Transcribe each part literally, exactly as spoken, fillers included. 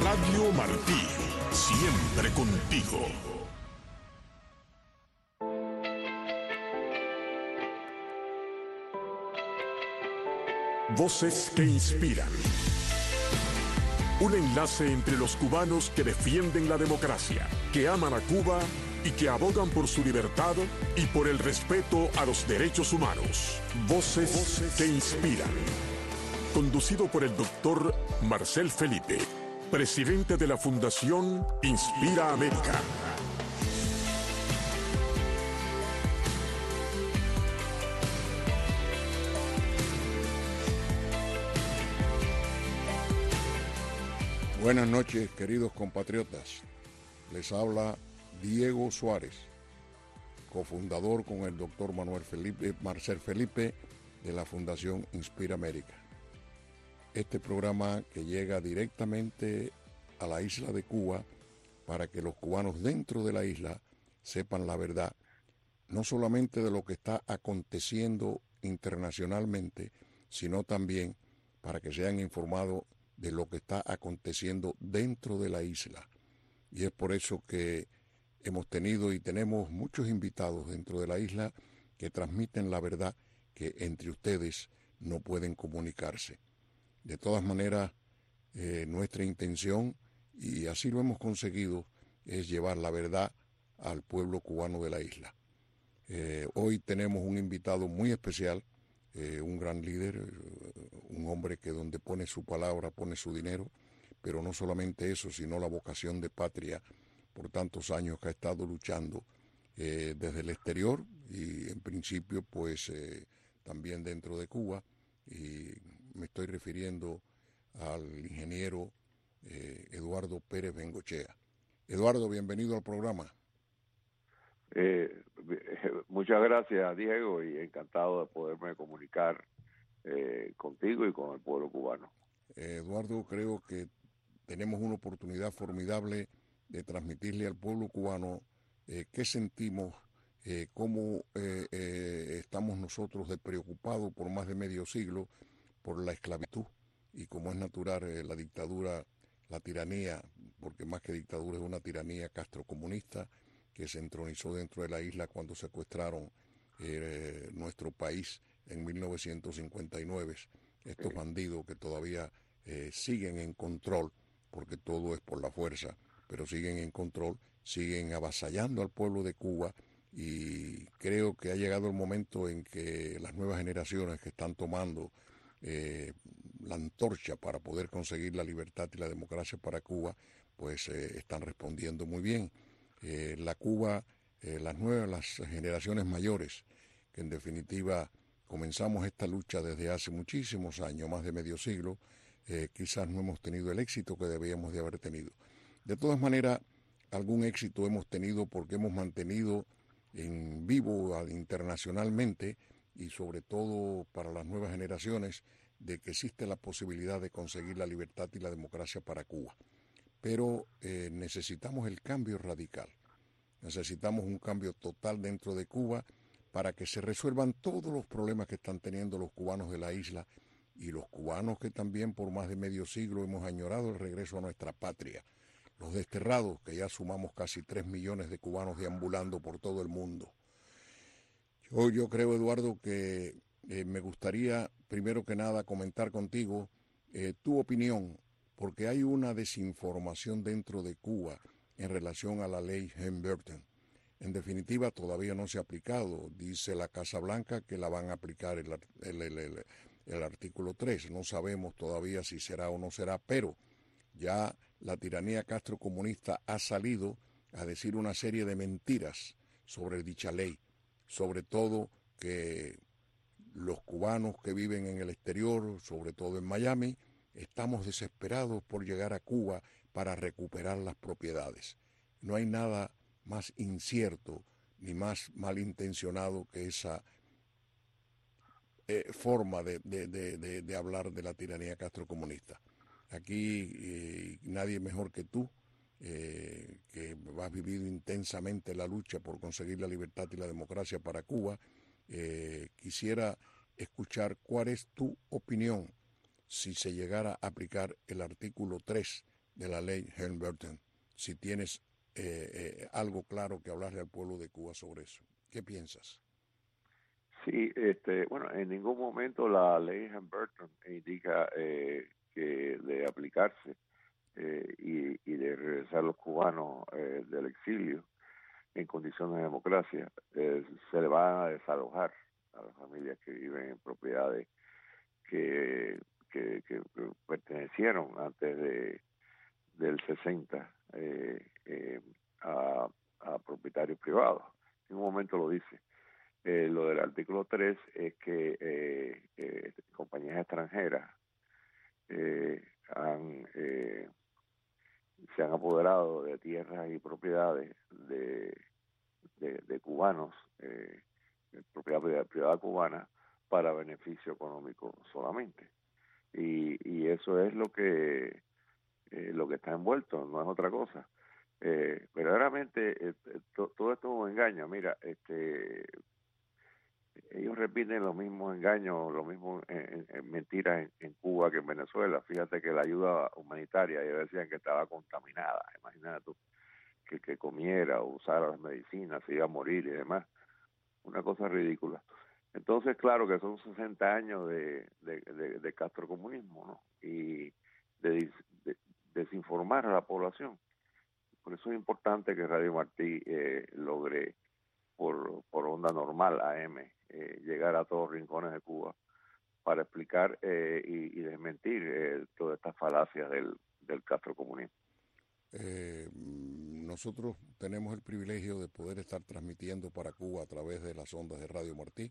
Radio Martí, siempre contigo. Voces que inspiran. Un enlace entre los cubanos que defienden la democracia, que aman a Cuba y que abogan por su libertad y por el respeto a los derechos humanos. Voces, Voces que inspiran. Conducido por el doctor Marcel Felipe, presidente de la Fundación Inspira América. Buenas noches, queridos compatriotas. Les habla Diego Suárez, cofundador con el doctor Manuel Felipe, Marcel Felipe de la Fundación Inspira América. Este programa que llega directamente a la isla de Cuba para que los cubanos dentro de la isla sepan la verdad, no solamente de lo que está aconteciendo internacionalmente, sino también para que sean informados de lo que está aconteciendo dentro de la isla. Y es por eso que hemos tenido y tenemos muchos invitados dentro de la isla que transmiten la verdad que entre ustedes no pueden comunicarse. De todas maneras, eh, nuestra intención, y así lo hemos conseguido, es llevar la verdad al pueblo cubano de la isla. Eh, hoy tenemos un invitado muy especial, eh, un gran líder, un hombre que donde pone su palabra pone su dinero, pero no solamente eso, sino la vocación de patria por tantos años que ha estado luchando eh, desde el exterior y en principio pues eh, también dentro de Cuba, y me estoy refiriendo al ingeniero eh, Eduardo Pérez Bengochea. Eduardo, bienvenido al programa. Eh, muchas gracias, Diego, y encantado de poderme comunicar eh, contigo y con el pueblo cubano. Eh, Eduardo, creo que tenemos una oportunidad formidable de transmitirle al pueblo cubano eh, qué sentimos, eh, cómo eh, eh, estamos nosotros de preocupados por más de medio siglo por la esclavitud y como es natural eh, la dictadura, la tiranía, porque más que dictadura es una tiranía castrocomunista que se entronizó dentro de la isla cuando secuestraron eh, nuestro país en mil novecientos cincuenta y nueve. Estos bandidos que todavía eh, siguen en control, porque todo es por la fuerza, pero siguen en control, siguen avasallando al pueblo de Cuba, y creo que ha llegado el momento en que las nuevas generaciones que están tomando eh, la antorcha para poder conseguir la libertad y la democracia para Cuba, pues eh, están respondiendo muy bien. Eh, la Cuba, eh, las nuevas, las generaciones mayores, que en definitiva comenzamos esta lucha desde hace muchísimos años, más de medio siglo, eh, quizás no hemos tenido el éxito que debíamos de haber tenido. De todas maneras, algún éxito hemos tenido porque hemos mantenido en vivo internacionalmente y sobre todo para las nuevas generaciones de que existe la posibilidad de conseguir la libertad y la democracia para Cuba. Pero eh, necesitamos el cambio radical, necesitamos un cambio total dentro de Cuba para que se resuelvan todos los problemas que están teniendo los cubanos de la isla y los cubanos que también por más de medio siglo hemos añorado el regreso a nuestra patria, los desterrados, que ya sumamos casi tres millones de cubanos deambulando por todo el mundo. Yo, yo creo, Eduardo, que eh, me gustaría primero que nada comentar contigo eh, tu opinión, porque hay una desinformación dentro de Cuba en relación a la ley Helms-Burton. En definitiva, todavía no se ha aplicado. Dice la Casa Blanca que la van a aplicar el, el, el, el, el artículo tres. No sabemos todavía si será o no será, pero ya la tiranía castrocomunista ha salido a decir una serie de mentiras sobre dicha ley, sobre todo que los cubanos que viven en el exterior, sobre todo en Miami, estamos desesperados por llegar a Cuba para recuperar las propiedades. No hay nada más incierto ni más malintencionado que esa eh, forma de, de, de, de, de hablar de la tiranía castrocomunista. Aquí eh, nadie mejor que tú, eh, que has vivido intensamente la lucha por conseguir la libertad y la democracia para Cuba, eh, quisiera escuchar cuál es tu opinión si se llegara a aplicar el artículo tres de la ley Helms-Burton, si tienes eh, eh, algo claro que hablarle al pueblo de Cuba sobre eso. ¿Qué piensas? Sí, este, bueno, en ningún momento la ley Helms-Burton indica eh, que de aplicarse eh, y, y de regresar los cubanos eh, del exilio en condiciones de democracia, eh, se le van a desalojar a las familias que viven en propiedades que, que, que pertenecieron antes de del sesenta eh, eh, a, a propietarios privados. En un momento lo dice. Eh, lo del artículo tres es que eh, eh, compañías extranjeras eh, han, eh, se han apoderado de tierras y propiedades de, de, de cubanos, eh, propiedad privada, privada cubana, para beneficio económico solamente. Y, y eso es lo que eh, lo que está envuelto, no es otra cosa. Eh, verdaderamente eh, to, todo esto es un engaño. Mira, este ellos repiten los mismos engaños, los mismos eh, eh, mentiras en, en Cuba que en Venezuela. Fíjate que la ayuda humanitaria, ellos decían que estaba contaminada. Imagínate tú, que que comiera o usara las medicinas, se iba a morir y demás. Una cosa ridícula. Entonces, claro que son sesenta años de, de, de, de castrocomunismo, ¿no? Y de, de desinformar a la población. Por eso es importante que Radio Martí eh, logre, por, por onda normal A M, eh, llegar a todos los rincones de Cuba para explicar eh, y, y desmentir eh, todas estas falacias del, del castrocomunismo. Eh, nosotros tenemos el privilegio de poder estar transmitiendo para Cuba a través de las ondas de Radio Martí.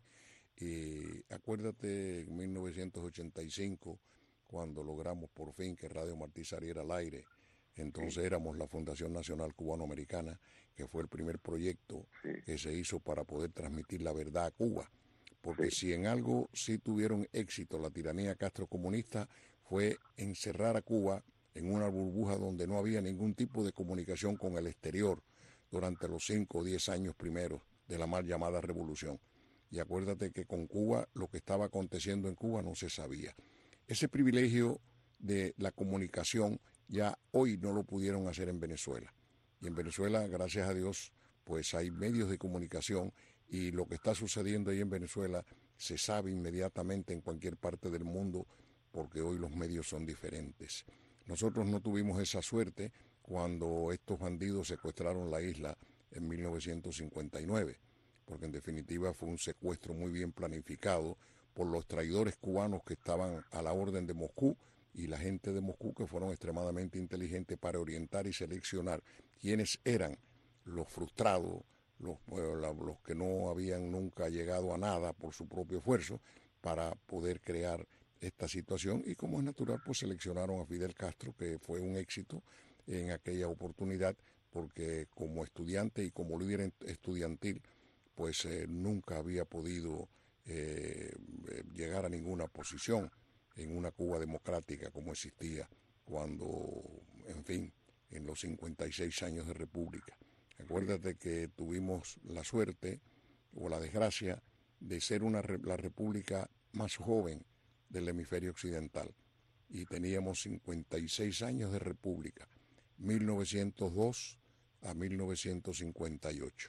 Y acuérdate en mil novecientos ochenta y cinco, cuando logramos por fin que Radio Martí saliera al aire. Entonces sí. Éramos la Fundación Nacional Cubano-Americana, que fue el primer proyecto sí. que se hizo para poder transmitir la verdad a Cuba. Porque sí. si en algo sí tuvieron éxito la tiranía castrocomunista, fue encerrar a Cuba en una burbuja donde no había ningún tipo de comunicación con el exterior durante los cinco o diez años primeros de la mal llamada revolución. Y acuérdate que con Cuba, lo que estaba aconteciendo en Cuba no se sabía. Ese privilegio de la comunicación ya hoy no lo pudieron hacer en Venezuela. Y en Venezuela, gracias a Dios, pues hay medios de comunicación y lo que está sucediendo ahí en Venezuela se sabe inmediatamente en cualquier parte del mundo porque hoy los medios son diferentes. Nosotros no tuvimos esa suerte cuando estos bandidos secuestraron la isla en mil novecientos cincuenta y nueve, porque en definitiva fue un secuestro muy bien planificado por los traidores cubanos que estaban a la orden de Moscú y la gente de Moscú que fueron extremadamente inteligentes para orientar y seleccionar quiénes eran los frustrados, los, los que no habían nunca llegado a nada por su propio esfuerzo para poder crear esta situación y como es natural pues seleccionaron a Fidel Castro, que fue un éxito en aquella oportunidad porque como estudiante y como líder estudiantil pues eh, nunca había podido eh, llegar a ninguna posición en una Cuba democrática como existía cuando, en fin, en los cincuenta y seis años de república. Acuérdate que tuvimos la suerte o la desgracia de ser una, la república más joven del hemisferio occidental y teníamos cincuenta y seis años de república, mil novecientos dos a mil novecientos cincuenta y ocho.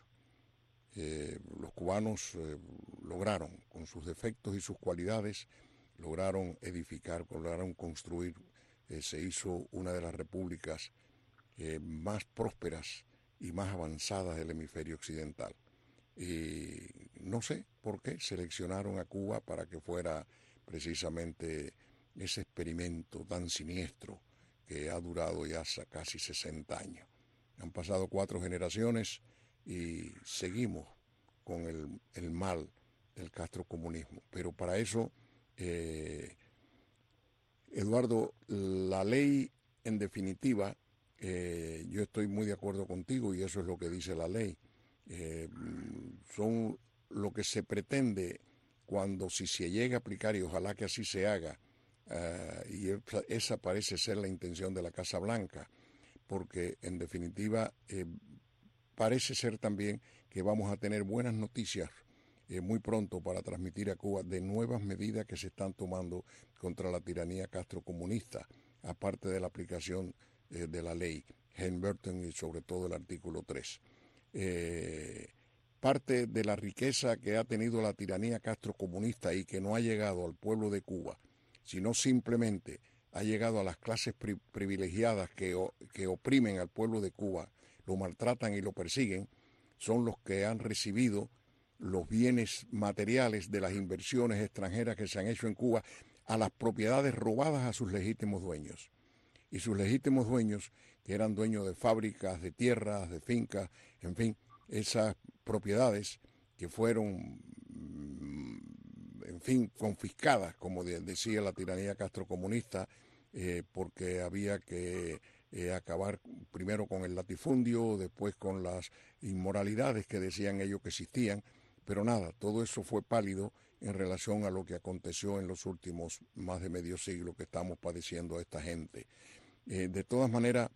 Eh, los cubanos eh, lograron, con sus defectos y sus cualidades, lograron edificar, lograron construir, eh, se hizo una de las repúblicas eh, más prósperas y más avanzadas del hemisferio occidental. Y no sé por qué seleccionaron a Cuba para que fuera precisamente ese experimento tan siniestro que ha durado ya casi sesenta años. Han pasado cuatro generaciones y seguimos con el, el mal del castrocomunismo. Pero para eso, eh, Eduardo, la ley en definitiva, eh, yo estoy muy de acuerdo contigo y eso es lo que dice la ley. Eh, son lo que se pretende cuando si se llega a aplicar, y ojalá que así se haga, uh, y esa, esa parece ser la intención de la Casa Blanca, porque en definitiva eh, parece ser también que vamos a tener buenas noticias eh, muy pronto para transmitir a Cuba de nuevas medidas que se están tomando contra la tiranía castrocomunista, aparte de la aplicación eh, de la ley Helms-Burton y sobre todo el artículo tres. Eh, parte de la riqueza que ha tenido la tiranía castrocomunista y que no ha llegado al pueblo de Cuba, sino simplemente ha llegado a las clases pri privilegiadas que, que oprimen al pueblo de Cuba, lo maltratan y lo persiguen, son los que han recibido los bienes materiales de las inversiones extranjeras que se han hecho en Cuba a las propiedades robadas a sus legítimos dueños. Y sus legítimos dueños, que eran dueños de fábricas, de tierras, de fincas, en fin, esas propiedades que fueron, en fin, confiscadas, como de, decía la tiranía castrocomunista, eh, porque había que eh, acabar primero con el latifundio, después con las inmoralidades que decían ellos que existían, pero nada, todo eso fue pálido en relación a lo que aconteció en los últimos más de medio siglo que estamos padeciendo a esta gente. Eh, de todas maneras,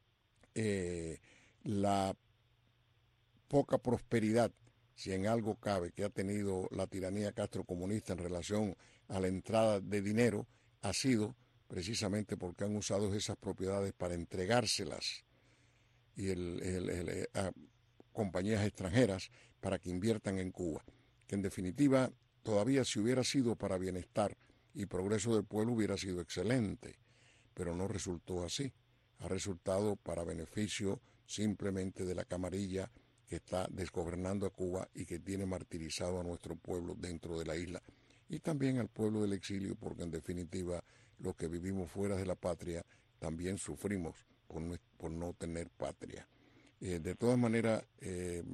eh, la poca prosperidad, si en algo cabe, que ha tenido la tiranía castrocomunista en relación a la entrada de dinero, ha sido precisamente porque han usado esas propiedades para entregárselas y el, el, el, a compañías extranjeras para que inviertan en Cuba, que en definitiva todavía si hubiera sido para bienestar y progreso del pueblo hubiera sido excelente, pero no resultó así, ha resultado para beneficio simplemente de la camarilla que está desgobernando a Cuba y que tiene martirizado a nuestro pueblo dentro de la isla y también al pueblo del exilio, porque en definitiva los que vivimos fuera de la patria también sufrimos por no, por no tener patria. Eh, de todas maneras, eh,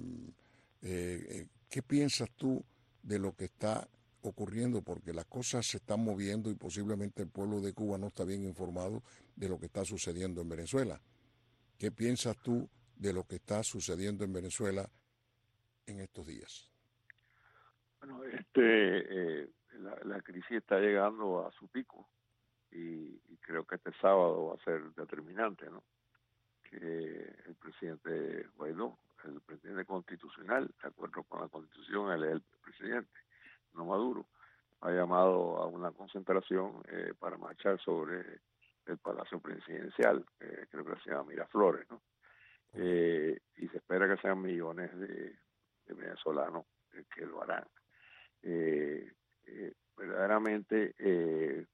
eh, ¿qué piensas tú de lo que está ocurriendo? Porque las cosas se están moviendo y posiblemente el pueblo de Cuba no está bien informado de lo que está sucediendo en Venezuela. ¿Qué piensas tú de lo que está sucediendo en Venezuela en estos días? Bueno, este, eh, la, la crisis está llegando a su pico y, y creo que este sábado va a ser determinante, ¿no? Que el presidente Guaidó, el presidente constitucional, de acuerdo con la Constitución, él es el presidente, no Maduro, ha llamado a una concentración eh, para marchar sobre el Palacio Presidencial, eh, creo que se llama Miraflores, ¿no? Eh, y se espera que sean millones de, de venezolanos eh, que lo harán. Eh, eh, verdaderamente eh,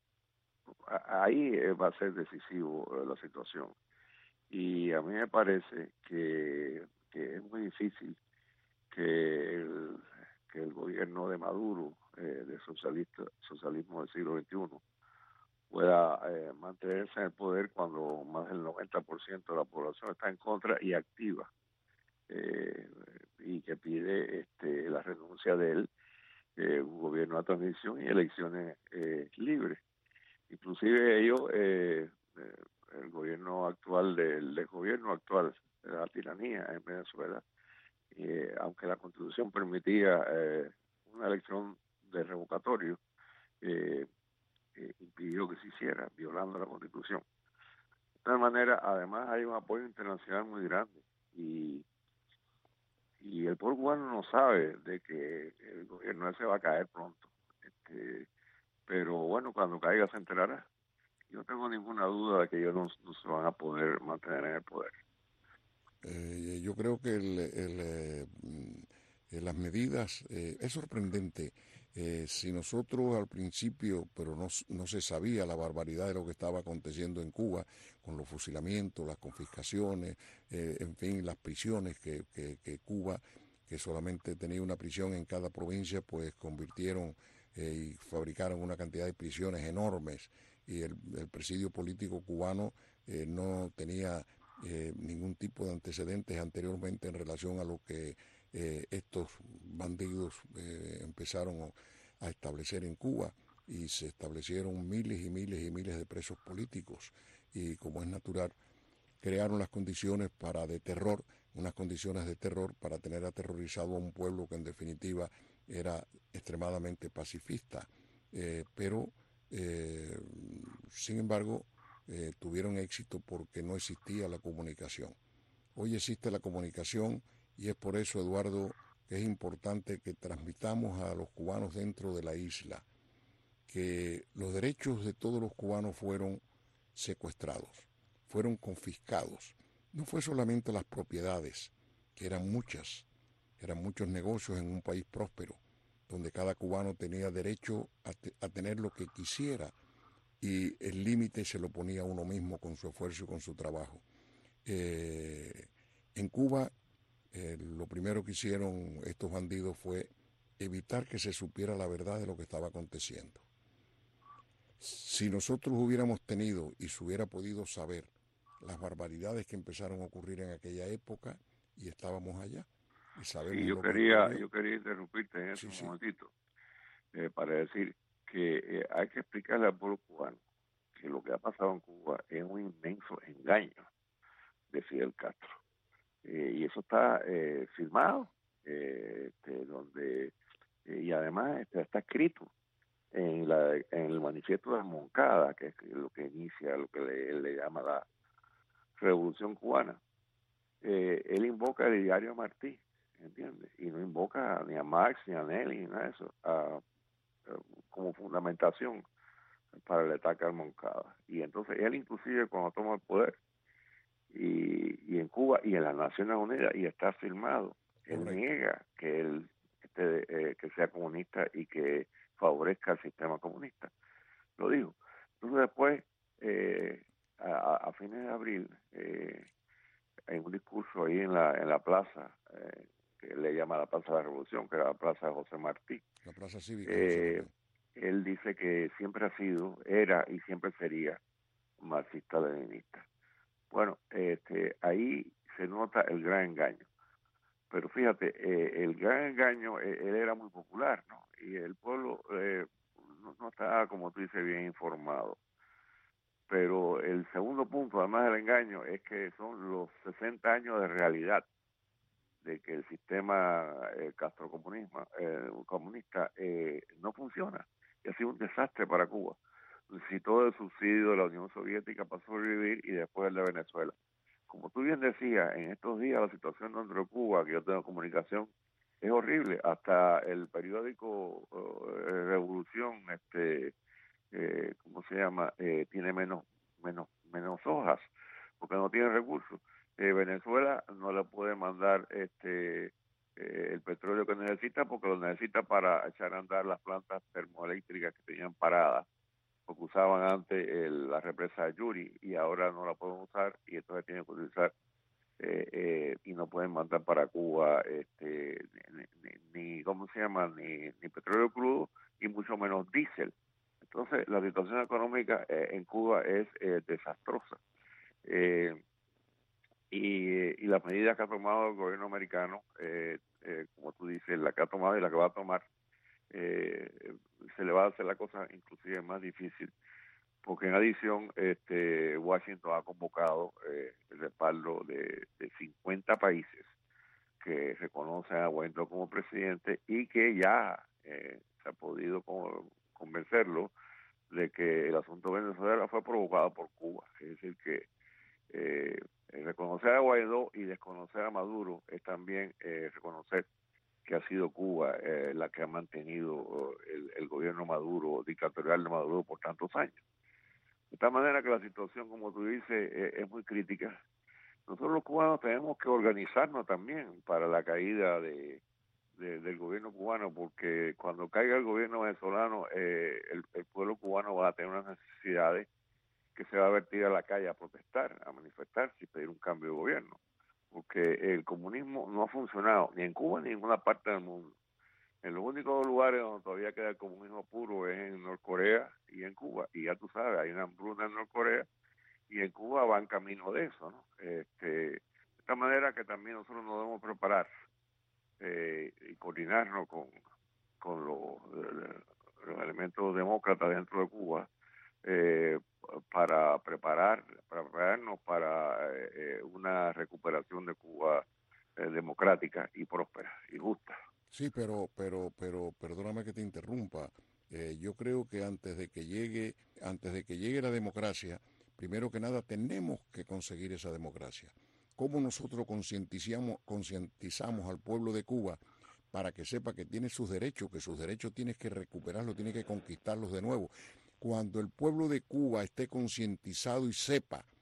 ahí va a ser decisivo eh, la situación. Y a mí me parece que, que es muy difícil que el, que el gobierno de Maduro, eh, de socialista, socialismo del siglo veintiuno, pueda eh, mantenerse en el poder cuando más del noventa por ciento de la población está en contra y activa, eh, y que pide este, la renuncia de él, eh, un gobierno de transición y elecciones eh, libres. Inclusive ellos, eh, eh, el gobierno actual del, del gobierno actual de la tiranía en Venezuela, eh, aunque la Constitución permitía eh, una elección de revocatorio, eh, eh, impidió que se hiciera, violando la Constitución. De tal manera, además hay un apoyo internacional muy grande y, y el pueblo cubano no sabe de que el gobierno ese va a caer pronto. Este, pero bueno, cuando caiga se enterará. Yo no tengo ninguna duda de que ellos no, no se van a poder mantener en el poder. Eh, yo creo que el, el, eh, las medidas, eh, es sorprendente. Eh, si nosotros al principio, pero no, no se sabía la barbaridad de lo que estaba aconteciendo en Cuba, con los fusilamientos, las confiscaciones, eh, en fin, las prisiones que, que, que Cuba, que solamente tenía una prisión en cada provincia, pues convirtieron eh, y fabricaron una cantidad de prisiones enormes. Y el, el presidio político cubano eh, no tenía eh, ningún tipo de antecedentes anteriormente en relación a lo que eh, estos bandidos eh, empezaron a establecer en Cuba, y se establecieron miles y miles y miles de presos políticos, y como es natural, crearon las condiciones para de terror, unas condiciones de terror para tener aterrorizado a un pueblo que en definitiva era extremadamente pacifista, eh, pero eh, sin embargo eh, tuvieron éxito porque no existía la comunicación. Hoy existe la comunicación y es por eso, Eduardo, que es importante que transmitamos a los cubanos dentro de la isla que los derechos de todos los cubanos fueron secuestrados. fueron confiscados. No fue solamente las propiedades, que eran muchas, eran muchos negocios en un país próspero, donde cada cubano tenía derecho a, te, a tener lo que quisiera y el límite se lo ponía uno mismo con su esfuerzo y con su trabajo. Eh, en Cuba, eh, lo primero que hicieron estos bandidos fue evitar que se supiera la verdad de lo que estaba aconteciendo. Si nosotros hubiéramos tenido y se hubiera podido saber las barbaridades que empezaron a ocurrir en aquella época, y estábamos allá, y sabemos sí, yo lo quería, que ocurrió. yo quería interrumpirte en ese sí, sí. momentito eh, para decir que eh, hay que explicarle al pueblo cubano que lo que ha pasado en Cuba es un inmenso engaño de Fidel Castro. Eh, y eso está eh, firmado, eh, este, donde eh, y además este, está escrito en, la, en el manifiesto de Moncada, que es lo que inicia lo que le, le llama la Revolución Cubana. Eh, él invoca el diario Martí, ¿entiendes? Y no invoca ni a Marx, ni a Lenin, ni nada de eso, a, a, como fundamentación para el ataque al Moncada. Y entonces él inclusive cuando toma el poder, y, y en Cuba y en las Naciones Unidas, y está firmado, él Correcto. niega que él este, eh, que sea comunista y que favorezca el sistema comunista. Lo digo. Entonces después, eh, a, a fines de abril, eh, hay un discurso ahí en la en la plaza, eh, que le llama la Plaza de la Revolución, que era la Plaza de José Martí. La plaza cívica, Eh, José Martí. Él dice que siempre ha sido, era y siempre sería marxista-leninista. Bueno, este, ahí se nota el gran engaño. Pero fíjate, eh, el gran engaño, eh, él era muy popular, ¿no? Y el pueblo eh, no, no estaba, como tú dices, bien informado. Pero el segundo punto, además del engaño, es que son los sesenta años de realidad de que el sistema eh, castrocomunismo eh, comunista eh, no funciona. Y ha sido un desastre para Cuba. Necesitó el subsidio de la Unión Soviética para sobrevivir y después el de Venezuela. Como tú bien decías, en estos días la situación dentro de Cuba, que yo tengo comunicación, es horrible. Hasta el periódico uh, Revolución, este, eh, ¿cómo se llama? Eh, tiene menos, menos, menos hojas, porque no tiene recursos. Eh, Venezuela no le puede mandar este eh, el petróleo que necesita, porque lo necesita para echar a andar las plantas termoeléctricas que tenían paradas, porque usaban antes el, la represa de Yuri y ahora no la pueden usar y entonces tienen que utilizar eh, eh, y no pueden mandar para Cuba este ni, ni, ni ¿cómo se llama? Ni, ni petróleo crudo y mucho menos diésel. Entonces la situación económica eh, en Cuba es eh, desastrosa. Eh, y, y las medidas que ha tomado el gobierno americano, eh, eh, como tú dices, la que ha tomado y la que va a tomar, eh, se le va a hacer la cosa inclusive más difícil, porque en adición este Washington ha convocado eh, el respaldo de, de cincuenta países que reconocen a Guaidó como presidente y que ya eh, se ha podido con, convencerlo de que el asunto de Venezuela fue provocado por Cuba. Es decir, que eh, reconocer a Guaidó y desconocer a Maduro es también eh, reconocer que ha sido Cuba eh, la que ha mantenido el, el gobierno Maduro, dictatorial de Maduro por tantos años. De tal manera que la situación, como tú dices, eh, es muy crítica. Nosotros los cubanos tenemos que organizarnos también para la caída de, de, del gobierno cubano, porque cuando caiga el gobierno venezolano, eh, el, el pueblo cubano va a tener unas necesidades que se va a vertir a la calle a protestar, a manifestarse y pedir un cambio de gobierno, porque el comunismo no ha funcionado ni en Cuba ni en ninguna parte del mundo. En los únicos lugares donde todavía queda el comunismo puro es en Norcorea y en Cuba, y ya tú sabes, hay una hambruna en Norcorea y en Cuba van camino de eso, ¿no? Este, de esta manera que también nosotros nos debemos preparar eh, y coordinarnos con, con los, los elementos demócratas dentro de Cuba eh, para preparar para prepararnos para eh, una recuperación de Cuba eh, democrática y próspera y justa. Sí, pero, pero, pero, perdóname que te interrumpa. Eh, yo creo que antes de que llegue, antes de que llegue la democracia, primero que nada tenemos que conseguir esa democracia. ¿Cómo nosotros concientizamos, concientizamos al pueblo de Cuba para que sepa que tiene sus derechos, que sus derechos tienes que recuperarlos, tienes que conquistarlos de nuevo? Cuando el pueblo de Cuba esté concientizado y sepa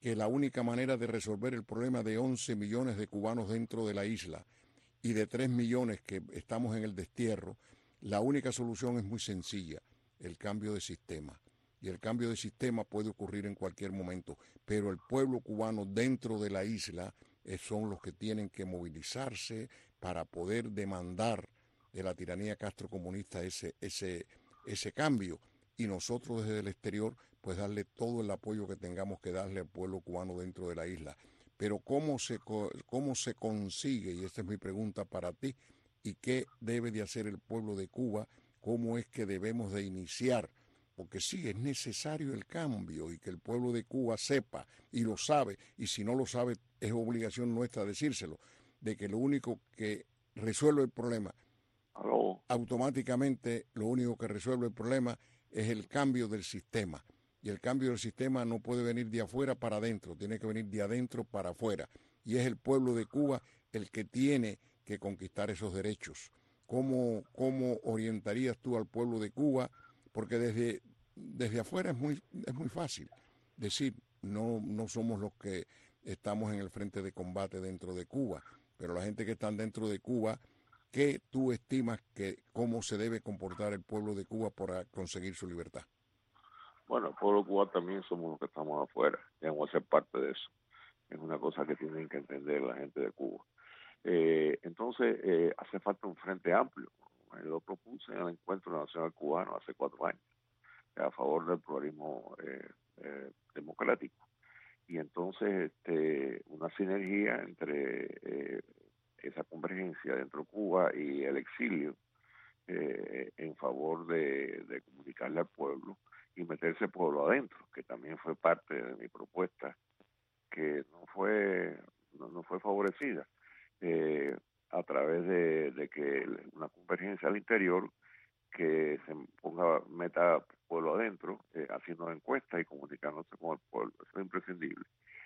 que la única manera de resolver el problema de once millones de cubanos dentro de la isla y de tres millones que estamos en el destierro, la única solución es muy sencilla, el cambio de sistema. Y el cambio de sistema puede ocurrir en cualquier momento, pero el pueblo cubano dentro de la isla eh, son los que tienen que movilizarse para poder demandar de la tiranía castrocomunista ese, ese, ese cambio. Y nosotros desde el exterior, pues darle todo el apoyo que tengamos que darle al pueblo cubano dentro de la isla. Pero ¿cómo se, cómo se consigue? Y esta es mi pregunta para ti. ¿Y qué debe de hacer el pueblo de Cuba? ¿Cómo es que debemos de iniciar? Porque sí, es necesario el cambio y que el pueblo de Cuba sepa, y lo sabe, y si no lo sabe, es obligación nuestra decírselo, de que lo único que resuelve el problema, Aló. automáticamente lo único que resuelve el problema es el cambio del sistema. Y el cambio del sistema no puede venir de afuera para adentro, tiene que venir de adentro para afuera. Y es el pueblo de Cuba el que tiene que conquistar esos derechos. ¿Cómo, cómo orientarías tú al pueblo de Cuba? Porque desde, desde afuera es muy, es muy fácil decir, no, no somos los que estamos en el frente de combate dentro de Cuba, pero la gente que está dentro de Cuba, ¿qué tú estimas que cómo se debe comportar el pueblo de Cuba para conseguir su libertad? Bueno, el pueblo de Cuba también somos los que estamos afuera, debemos ser parte de eso. Es una cosa que tienen que entender la gente de Cuba. Eh, entonces, eh, hace falta un frente amplio. Lo propuse en el Encuentro Nacional Cubano hace cuatro años, a favor del pluralismo eh, eh, democrático. Y entonces, este, una sinergia entre eh, esa convergencia dentro de Cuba y el exilio eh, en favor de, de comunicarle al pueblo y meterse el pueblo adentro, que también fue parte de mi propuesta, que no fue, no, no fue favorecida. Eh, a través de, de que una convergencia al interior que se ponga meta pueblo adentro, eh, haciendo encuestas y comunicándose con el pueblo, eso es imprescindible.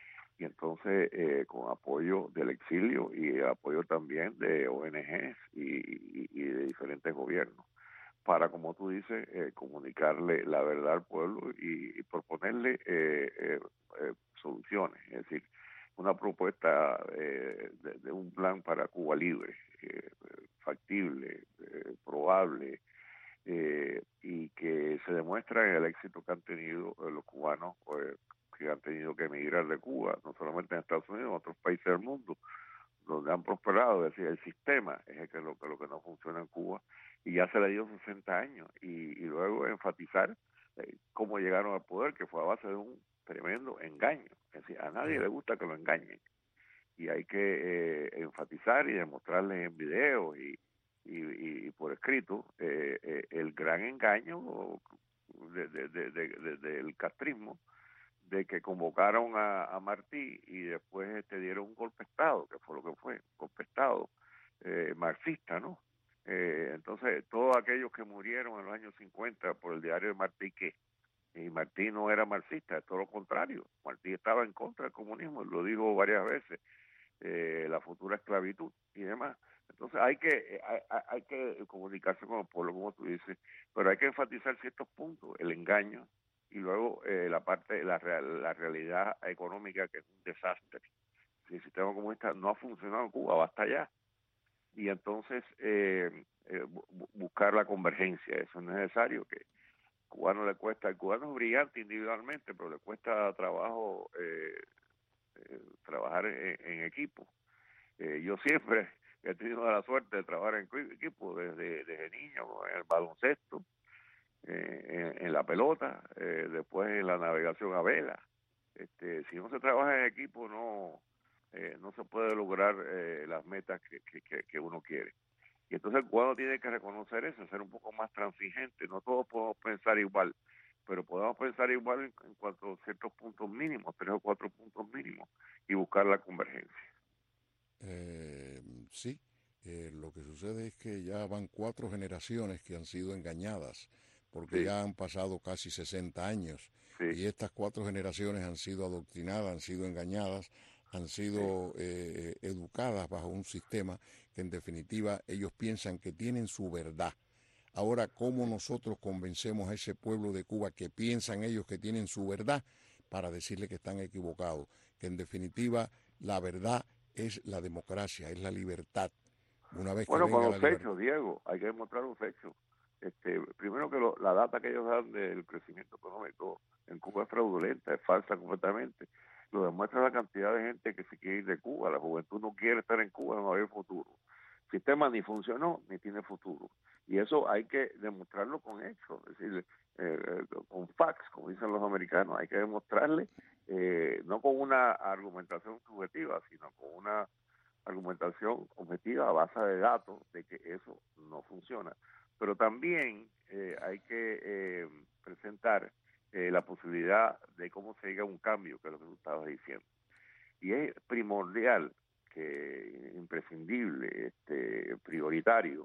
Y entonces eh, con apoyo del exilio y apoyo también de O N Ges y, y, y de diferentes gobiernos, para, como tú dices, eh, comunicarle la verdad al pueblo y, y proponerle eh, eh, eh, soluciones, es decir, una propuesta eh, de, de un plan para Cuba libre, eh, factible, eh, probable, eh, y que se demuestra el éxito que han tenido eh, los cubanos eh, que han tenido que emigrar de Cuba, no solamente en Estados Unidos, en otros países del mundo, donde han prosperado. Es decir, el sistema es el que lo, que lo que no funciona en Cuba, y ya se le dio sesenta años, y, y luego enfatizar eh, cómo llegaron al poder, que fue a base de un tremendo engaño. Es decir, a nadie le gusta que lo engañen, y hay que eh, enfatizar y demostrarles en videos y, y, y por escrito eh, eh, el gran engaño de, de, de, de, de, del castrismo, de que convocaron a, a Martí y después este, dieron un golpe de Estado, que fue lo que fue, un golpe de Estado eh, marxista, ¿no? Eh, entonces, todos aquellos que murieron en los años cincuenta por el diario de Martí, que y Martí no era marxista, es todo lo contrario. Martí estaba en contra del comunismo, lo dijo varias veces, eh, la futura esclavitud y demás. Entonces hay que hay, hay que comunicarse con el pueblo, como tú dices, pero hay que enfatizar ciertos puntos, el engaño, y luego eh, la parte, la, real, la realidad económica, que es un desastre. Si el sistema comunista no ha funcionado en Cuba, basta ya. Y entonces eh, eh, buscar la convergencia, eso es necesario, que cubano le cuesta, el cubano es brillante individualmente, pero le cuesta trabajo eh, eh, trabajar en, en equipo. Eh, yo siempre he tenido la suerte de trabajar en equipo desde, desde niño, en el baloncesto, eh, en, en la pelota, eh, después en la navegación a vela. Este, si no se trabaja en equipo, no eh, no se puede lograr eh, las metas que, que, que uno quiere. Y entonces el cubano tiene que reconocer eso, ser un poco más transigente. No todos podemos pensar igual, pero podemos pensar igual en, en cuanto a ciertos puntos mínimos, tres o cuatro puntos mínimos, y buscar la convergencia. Eh, sí, eh, lo que sucede es que ya van cuatro generaciones que han sido engañadas, porque sí. Ya han pasado casi sesenta años, sí. Y estas cuatro generaciones han sido adoctrinadas, han sido engañadas, han sido sí. eh, educadas bajo un sistema que en definitiva ellos piensan que tienen su verdad. Ahora, ¿cómo nosotros convencemos a ese pueblo de Cuba que piensan ellos que tienen su verdad para decirle que están equivocados, que en definitiva la verdad es la democracia, es la libertad. Una vez bueno, que con venga los la hechos, Diego, hay que demostrar los hechos. Este, primero que lo, la data que ellos dan del crecimiento económico en Cuba es fraudulenta, es falsa completamente. Lo demuestra la cantidad de gente que se quiere ir de Cuba. La juventud no quiere estar en Cuba, no va a haber futuro. El sistema ni funcionó ni tiene futuro. Y eso hay que demostrarlo con hechos, es decir, eh, con facts, como dicen los americanos. Hay que demostrarle, eh, no con una argumentación subjetiva, sino con una argumentación objetiva a base de datos de que eso no funciona. Pero también eh, hay que eh, presentar eh, la posibilidad de cómo se llega a un cambio, que es lo que tú estabas diciendo. Y es primordial, que imprescindible, este, prioritario,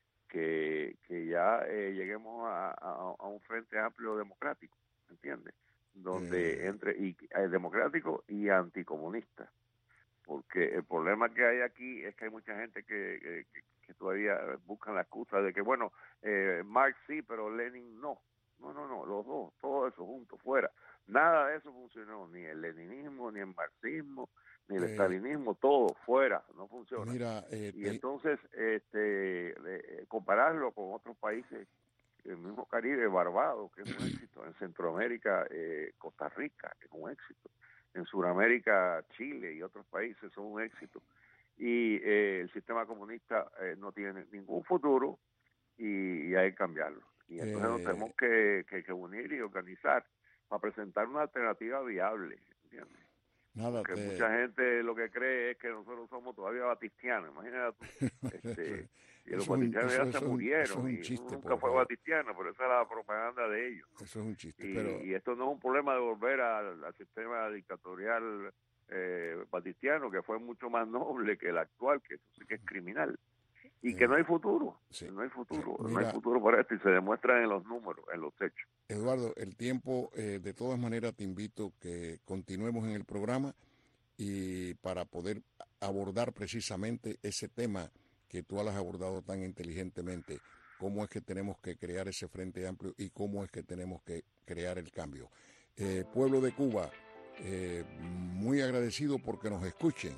que, que ya eh, lleguemos a, a, a un frente amplio democrático, ¿entiendes? Donde eh. entre y eh, democrático y anticomunista, porque el problema que hay aquí es que hay mucha gente que, que, que todavía buscan la excusa de que, bueno, eh, Marx sí, pero Lenin no. No, no, no, los dos, todo eso juntos, fuera. Nada de eso funcionó, ni el leninismo, ni el marxismo, ni el eh, estalinismo, todo fuera, no funciona. Mira, eh, y te... entonces, este, eh, compararlo con otros países, el mismo Caribe, Barbados, que es un éxito, en Centroamérica, eh, Costa Rica, que es un éxito, en Sudamérica, Chile y otros países son un éxito. Y eh, el sistema comunista eh, no tiene ningún futuro y, y hay que cambiarlo. Y entonces eh, nos tenemos que, que, que unir y organizar para presentar una alternativa viable, ¿entiendes? Nada, Porque te... mucha gente lo que cree es que nosotros somos todavía batistianos. Imagínate tú, este, y los batistianos ya se murieron y chiste, nunca fue batistiano, pero esa es la propaganda de ellos. Eso es un chiste. Y, pero... y esto no es un problema de volver al, al sistema dictatorial eh, batistiano, que fue mucho más noble que el actual, que eso sí que es criminal. Y que eh, no hay futuro, sí. no hay futuro, Mira, no hay futuro para esto y se demuestra en los números, en los hechos. Eduardo, el tiempo, eh, de todas maneras te invito que continuemos en el programa y para poder abordar precisamente ese tema que tú has abordado tan inteligentemente, cómo es que tenemos que crear ese frente amplio y cómo es que tenemos que crear el cambio. Eh, pueblo de Cuba, eh, muy agradecido porque nos escuchen.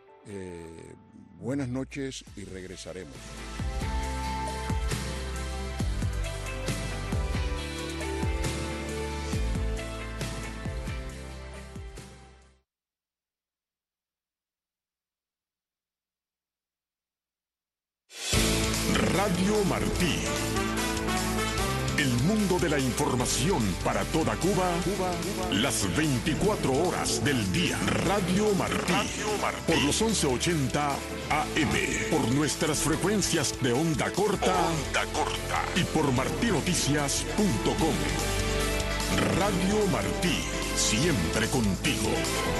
Eh, buenas noches y regresaremos. Radio Martí. El mundo de la información para toda Cuba, Cuba, Cuba, las veinticuatro horas del día. Radio Martí. Radio Martí. Por los once ochenta A M. Por nuestras frecuencias de onda corta. Onda corta. Y por martí noticias punto com. Radio Martí. Siempre contigo.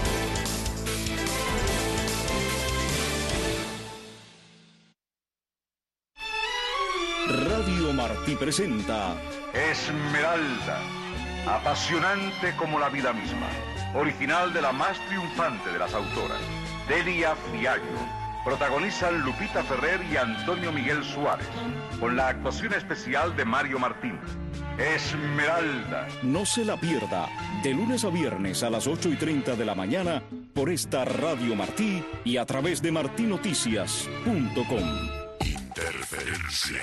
Radio Martí presenta Esmeralda, apasionante como la vida misma, original de la más triunfante de las autoras, Delia Fiallo. Protagonizan Lupita Ferrer y Antonio Miguel Suárez, con la actuación especial de Mario Martín. Esmeralda. No se la pierda, de lunes a viernes a las ocho y treinta de la mañana, por esta Radio Martí y a través de martí noticias punto com. Interferencia.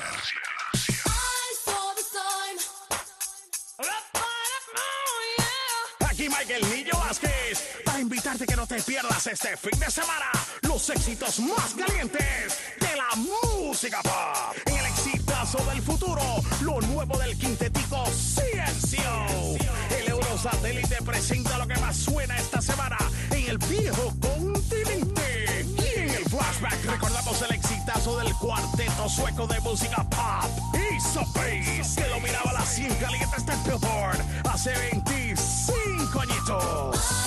Aquí Michael Nillo Vázquez, para invitarte que no te pierdas este fin de semana los éxitos más calientes de la música pop. En el exitazo del futuro, lo nuevo del quintetico Ciencio. El Eurosatélite presenta lo que más suena esta semana en el viejo continente. Y en el flashback recordamos el exitazo del cuarteto sueco de música pop, Ace of Base, que dominaba las cien calientes de Billboard hace veinticinco añitos.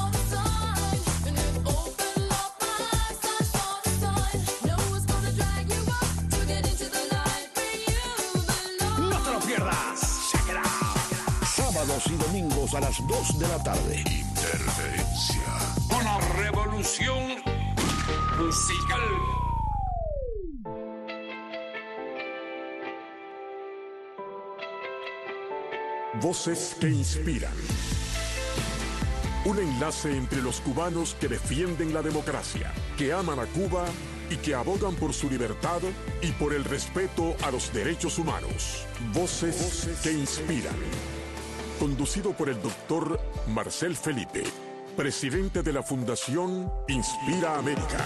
No te lo pierdas. Check it out. Sábados y domingos a las dos de la tarde. Interferencia. Una revolución musical. Voces que inspiran. Un enlace entre los cubanos que defienden la democracia, que aman a Cuba y que abogan por su libertad y por el respeto a los derechos humanos. Voces, Voces que inspiran. Conducido por el doctor Marcel Felipe, presidente de la Fundación Inspira América.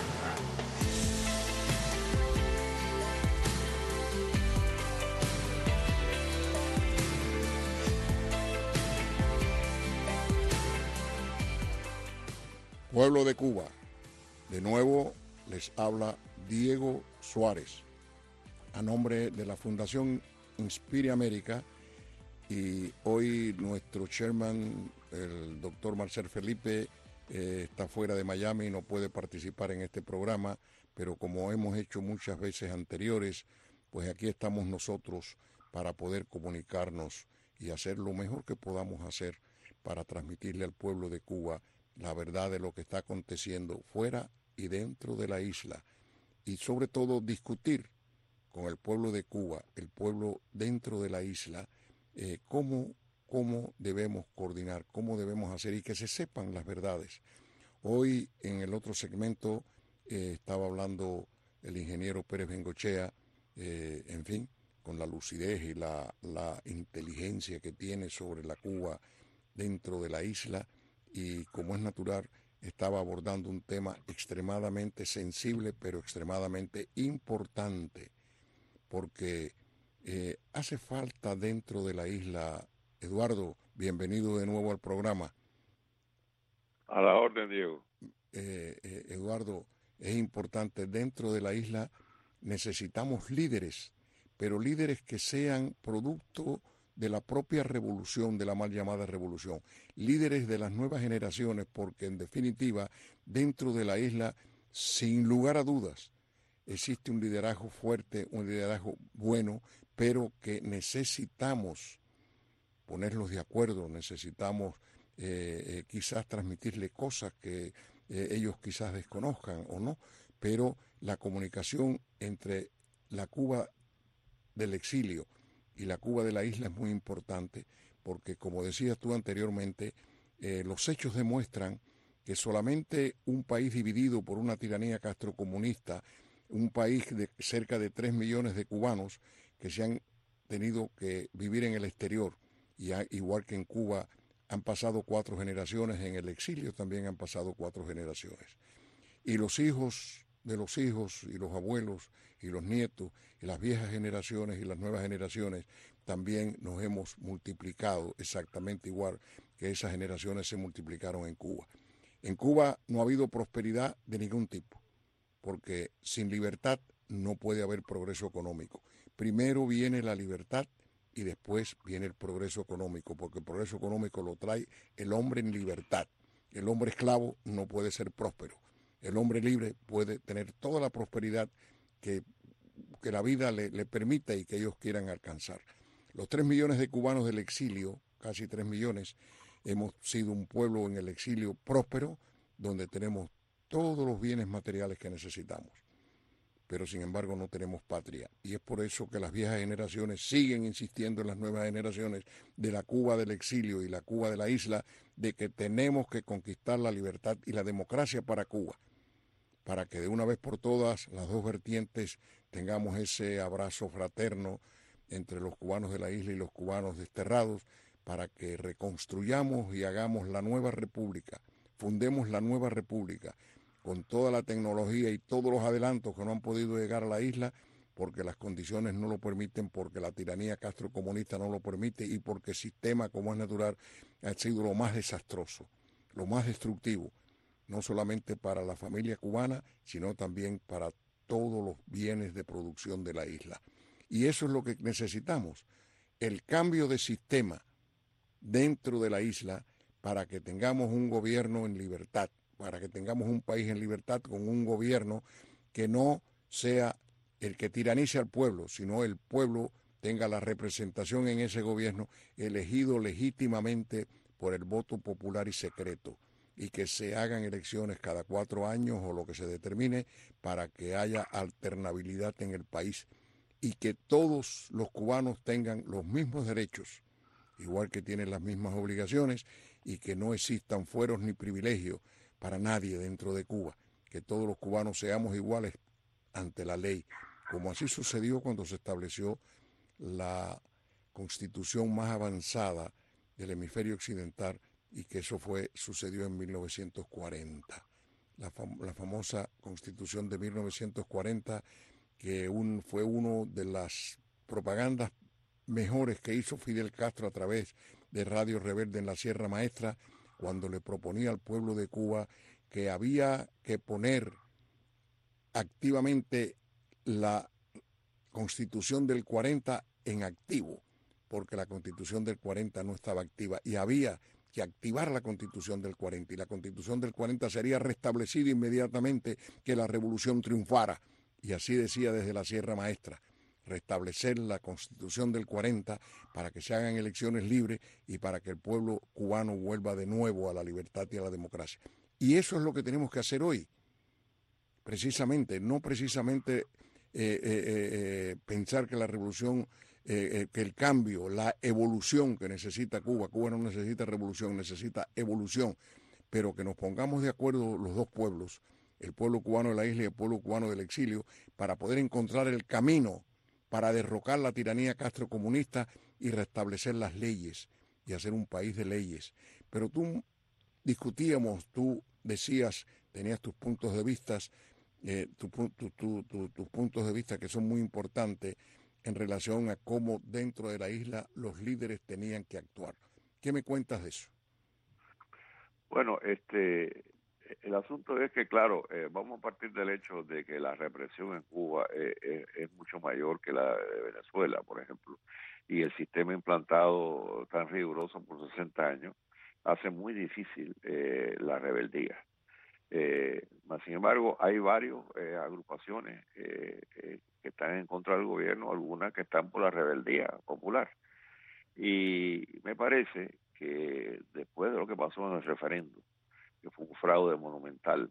Pueblo de Cuba, de nuevo les habla Diego Suárez, a nombre de la Fundación Inspire América, y hoy nuestro chairman, el doctor Marcel Felipe, eh, está fuera de Miami y no puede participar en este programa, pero como hemos hecho muchas veces anteriores, pues aquí estamos nosotros para poder comunicarnos y hacer lo mejor que podamos hacer para transmitirle al pueblo de Cuba la verdad de lo que está aconteciendo fuera y dentro de la isla, y sobre todo discutir con el pueblo de Cuba, el pueblo dentro de la isla, eh, cómo, cómo debemos coordinar, cómo debemos hacer y que se sepan las verdades. Hoy en el otro segmento eh, estaba hablando el ingeniero Pérez Bengochea, eh, en fin, con la lucidez y la, la inteligencia que tiene sobre la Cuba dentro de la isla, y como es natural, estaba abordando un tema extremadamente sensible, pero extremadamente importante, porque eh, hace falta dentro de la isla. Eduardo, bienvenido de nuevo al programa. A la orden, Diego. Eh, eh, Eduardo, es importante, dentro de la isla necesitamos líderes, pero líderes que sean producto de la propia revolución, de la mal llamada revolución, líderes de las nuevas generaciones, porque en definitiva, dentro de la isla, sin lugar a dudas, existe un liderazgo fuerte, un liderazgo bueno, pero que necesitamos ponerlos de acuerdo, necesitamos eh, eh, quizás transmitirle cosas que eh, ellos quizás desconozcan o no, pero la comunicación entre la Cuba del exilio y la Cuba de la isla es muy importante, porque como decías tú anteriormente, eh, los hechos demuestran que solamente un país dividido por una tiranía castrocomunista, un país de cerca de tres millones de cubanos que se han tenido que vivir en el exterior, y a, igual que en Cuba han pasado cuatro generaciones, en el exilio también han pasado cuatro generaciones. Y los hijos de los hijos y los abuelos y los nietos y las viejas generaciones y las nuevas generaciones también nos hemos multiplicado exactamente igual que esas generaciones se multiplicaron en Cuba. En Cuba no ha habido prosperidad de ningún tipo, porque sin libertad no puede haber progreso económico. Primero viene la libertad y después viene el progreso económico, porque el progreso económico lo trae el hombre en libertad. El hombre esclavo no puede ser próspero. El hombre libre puede tener toda la prosperidad que, que la vida le, le permita y que ellos quieran alcanzar. Los tres millones de cubanos del exilio, casi tres millones, hemos sido un pueblo en el exilio próspero, donde tenemos todos los bienes materiales que necesitamos, pero sin embargo no tenemos patria. Y es por eso que las viejas generaciones siguen insistiendo en las nuevas generaciones de la Cuba del exilio y la Cuba de la isla, de que tenemos que conquistar la libertad y la democracia para Cuba, para que de una vez por todas las dos vertientes tengamos ese abrazo fraterno entre los cubanos de la isla y los cubanos desterrados, para que reconstruyamos y hagamos la nueva república, fundemos la nueva república, con toda la tecnología y todos los adelantos que no han podido llegar a la isla, porque las condiciones no lo permiten, porque la tiranía castrocomunista no lo permite y porque el sistema, como es natural, ha sido lo más desastroso, lo más destructivo, no solamente para la familia cubana, sino también para todos los bienes de producción de la isla. Y eso es lo que necesitamos, el cambio de sistema dentro de la isla, para que tengamos un gobierno en libertad, para que tengamos un país en libertad con un gobierno que no sea el que tiranice al pueblo, sino el pueblo tenga la representación en ese gobierno elegido legítimamente por el voto popular y secreto, y que se hagan elecciones cada cuatro años o lo que se determine, para que haya alternabilidad en el país y que todos los cubanos tengan los mismos derechos, igual que tienen las mismas obligaciones, y que no existan fueros ni privilegios para nadie dentro de Cuba, que todos los cubanos seamos iguales ante la ley, como así sucedió cuando se estableció la constitución más avanzada del hemisferio occidental, y que eso fue sucedió en mil novecientos cuarenta. La, fam la famosa constitución de mil novecientos cuarenta, que un, fue una de las propagandas mejores que hizo Fidel Castro a través de Radio Rebelde en la Sierra Maestra, cuando le proponía al pueblo de Cuba que había que poner activamente la Constitución del cuarenta en activo, porque la Constitución del cuarenta no estaba activa y había que activar la Constitución del cuarenta, y la Constitución del cuarenta sería restablecida inmediatamente que la revolución triunfara. Y así decía desde la Sierra Maestra: restablecer la Constitución del cuarenta para que se hagan elecciones libres y para que el pueblo cubano vuelva de nuevo a la libertad y a la democracia. Y eso es lo que tenemos que hacer hoy, precisamente, no precisamente eh, eh, eh, pensar que la revolución, eh, eh, que el cambio, la evolución que necesita Cuba, Cuba no necesita revolución, necesita evolución, pero que nos pongamos de acuerdo los dos pueblos, el pueblo cubano de la isla y el pueblo cubano del exilio, para poder encontrar el camino para derrocar la tiranía castrocomunista y restablecer las leyes y hacer un país de leyes. Pero tú discutíamos, tú decías, tenías tus puntos de vista, eh, tu, tu, tu, tu, tus puntos de vista que son muy importantes en relación a cómo dentro de la isla los líderes tenían que actuar. ¿Qué me cuentas de eso? Bueno, este, el asunto es que, claro, eh, vamos a partir del hecho de que la represión en Cuba eh, eh, es mucho mayor que la de Venezuela, por ejemplo, y el sistema implantado tan riguroso por sesenta años hace muy difícil eh, la rebeldía. Eh, más sin embargo, hay varias eh, agrupaciones eh, eh, que están en contra del gobierno, algunas que están por la rebeldía popular. Y me parece que después de lo que pasó en el referéndum, que fue un fraude monumental,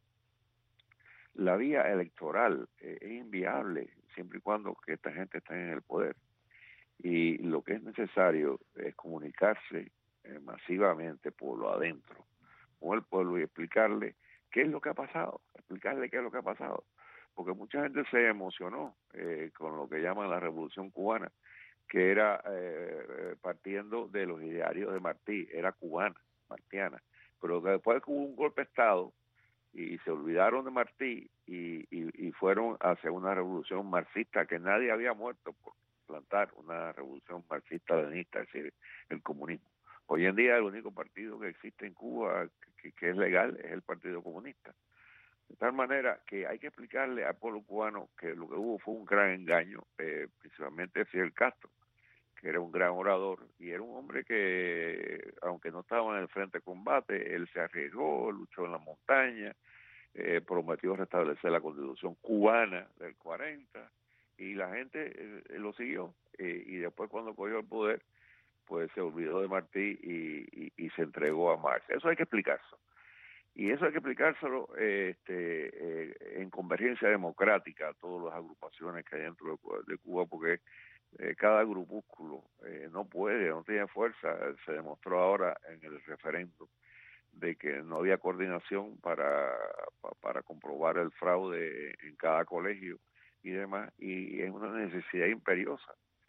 la vía electoral eh, es inviable siempre y cuando que esta gente esté en el poder. Y lo que es necesario es comunicarse eh, masivamente por lo adentro con el pueblo y explicarle qué es lo que ha pasado, explicarle qué es lo que ha pasado. Porque mucha gente se emocionó eh, con lo que llaman la Revolución Cubana, que era eh, partiendo de los idearios de Martí, era cubana, martiana, pero después hubo un golpe de Estado y se olvidaron de Martí y, y, y fueron hacia una revolución marxista, que nadie había muerto por plantar una revolución marxista-leninista, es decir, el comunismo. Hoy en día el único partido que existe en Cuba que, que es legal es el Partido Comunista. De tal manera que hay que explicarle al pueblo cubano que lo que hubo fue un gran engaño, eh, principalmente Fidel Castro, que era un gran orador y era un hombre que, aunque no estaba en el frente de combate, él se arriesgó, luchó en la montaña, eh, prometió restablecer la Constitución cubana del cuarenta y la gente eh, lo siguió. Eh, y después, cuando cogió el poder, pues se olvidó de Martí y, y, y se entregó a Marx. Eso hay que explicárselo. Y eso hay que explicárselo eh, este, eh, en convergencia democrática a todas las agrupaciones que hay dentro de, de Cuba, porque eh, cada grupúsculo eh, no puede, no tiene fuerza. Se demostró ahora en el referéndum de que no había coordinación para, para, para comprobar el fraude en cada colegio y demás, y es una necesidad imperiosa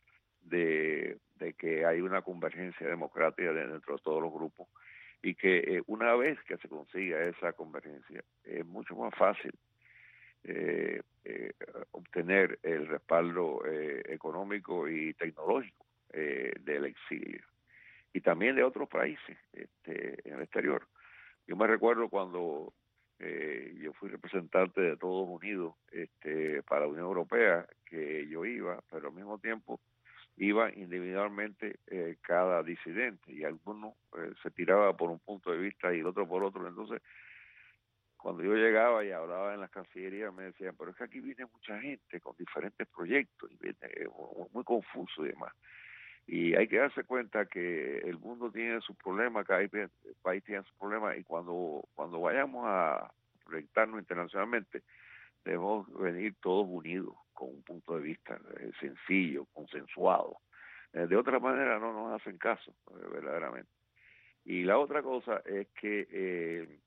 de, de que hay una convergencia democrática dentro de todos los grupos, y que eh, una vez que se consiga esa convergencia es mucho más fácil eh, eh, obtener el respaldo eh, económico y tecnológico eh, del exilio y también de otros países este, en el exterior. Yo me recuerdo cuando eh, yo fui representante de Estados Unidos este, para la Unión Europea, que yo iba, pero al mismo tiempo iba individualmente eh, cada disidente, y alguno eh, se tiraba por un punto de vista y el otro por otro. Entonces, cuando yo llegaba y hablaba en las cancillerías, me decían, pero es que aquí viene mucha gente con diferentes proyectos, y viene eh, muy confuso y demás. Y hay que darse cuenta que el mundo tiene sus problemas, cada país tiene sus problemas, y cuando, cuando vayamos a proyectarnos internacionalmente, debemos venir todos unidos con un punto de vista eh, sencillo, consensuado. Eh, de otra manera no nos hacen caso, eh, verdaderamente. Y la otra cosa es que eh,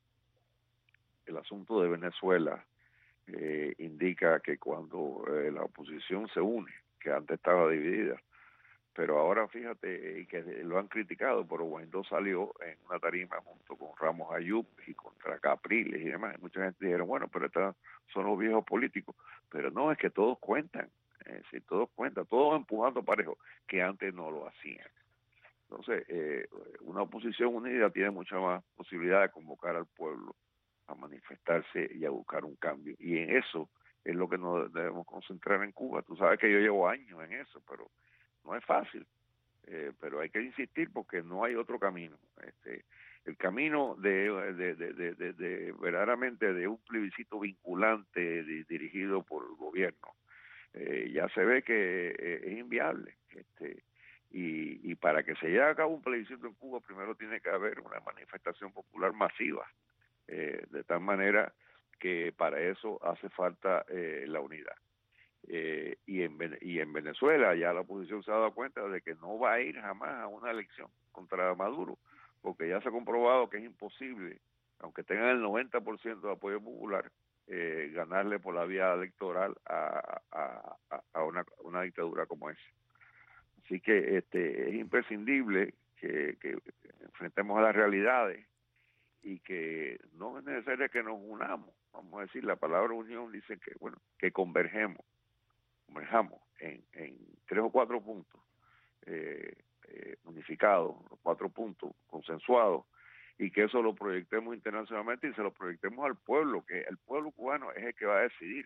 el asunto de Venezuela eh, indica que cuando eh, la oposición se une, que antes estaba dividida, pero ahora fíjate, y que lo han criticado, pero Guaidó salió en una tarima junto con Ramos Ayub y contra Capriles y demás. Mucha gente dijeron, bueno, pero estos son los viejos políticos. Pero no, es que todos cuentan, es decir, todos cuentan, todos empujando parejo, que antes no lo hacían. Entonces, eh, una oposición unida tiene mucha más posibilidad de convocar al pueblo a manifestarse y a buscar un cambio. Y en eso es lo que nos debemos concentrar en Cuba. Tú sabes que yo llevo años en eso, pero no es fácil, eh, pero hay que insistir porque no hay otro camino. Este, el camino de, de, de, de, de, de verdaderamente de un plebiscito vinculante de, dirigido por el gobierno, eh, ya se ve que eh, es inviable. Este, y, y para que se lleve a cabo un plebiscito en Cuba, primero tiene que haber una manifestación popular masiva, eh, de tal manera que para eso hace falta eh, la unidad. Eh, y, en, y en Venezuela ya la oposición se ha dado cuenta de que no va a ir jamás a una elección contra Maduro, porque ya se ha comprobado que es imposible, aunque tengan el noventa por ciento de apoyo popular, eh, ganarle por la vía electoral a, a, a una, una dictadura como esa. Así que este es imprescindible que, que enfrentemos a las realidades y que no es necesario que nos unamos. Vamos a decir, la palabra unión dice que, bueno, que convergemos. converjamos en, en tres o cuatro puntos eh, eh, unificados, los cuatro puntos consensuados, y que eso lo proyectemos internacionalmente y se lo proyectemos al pueblo, que el pueblo cubano es el que va a decidir.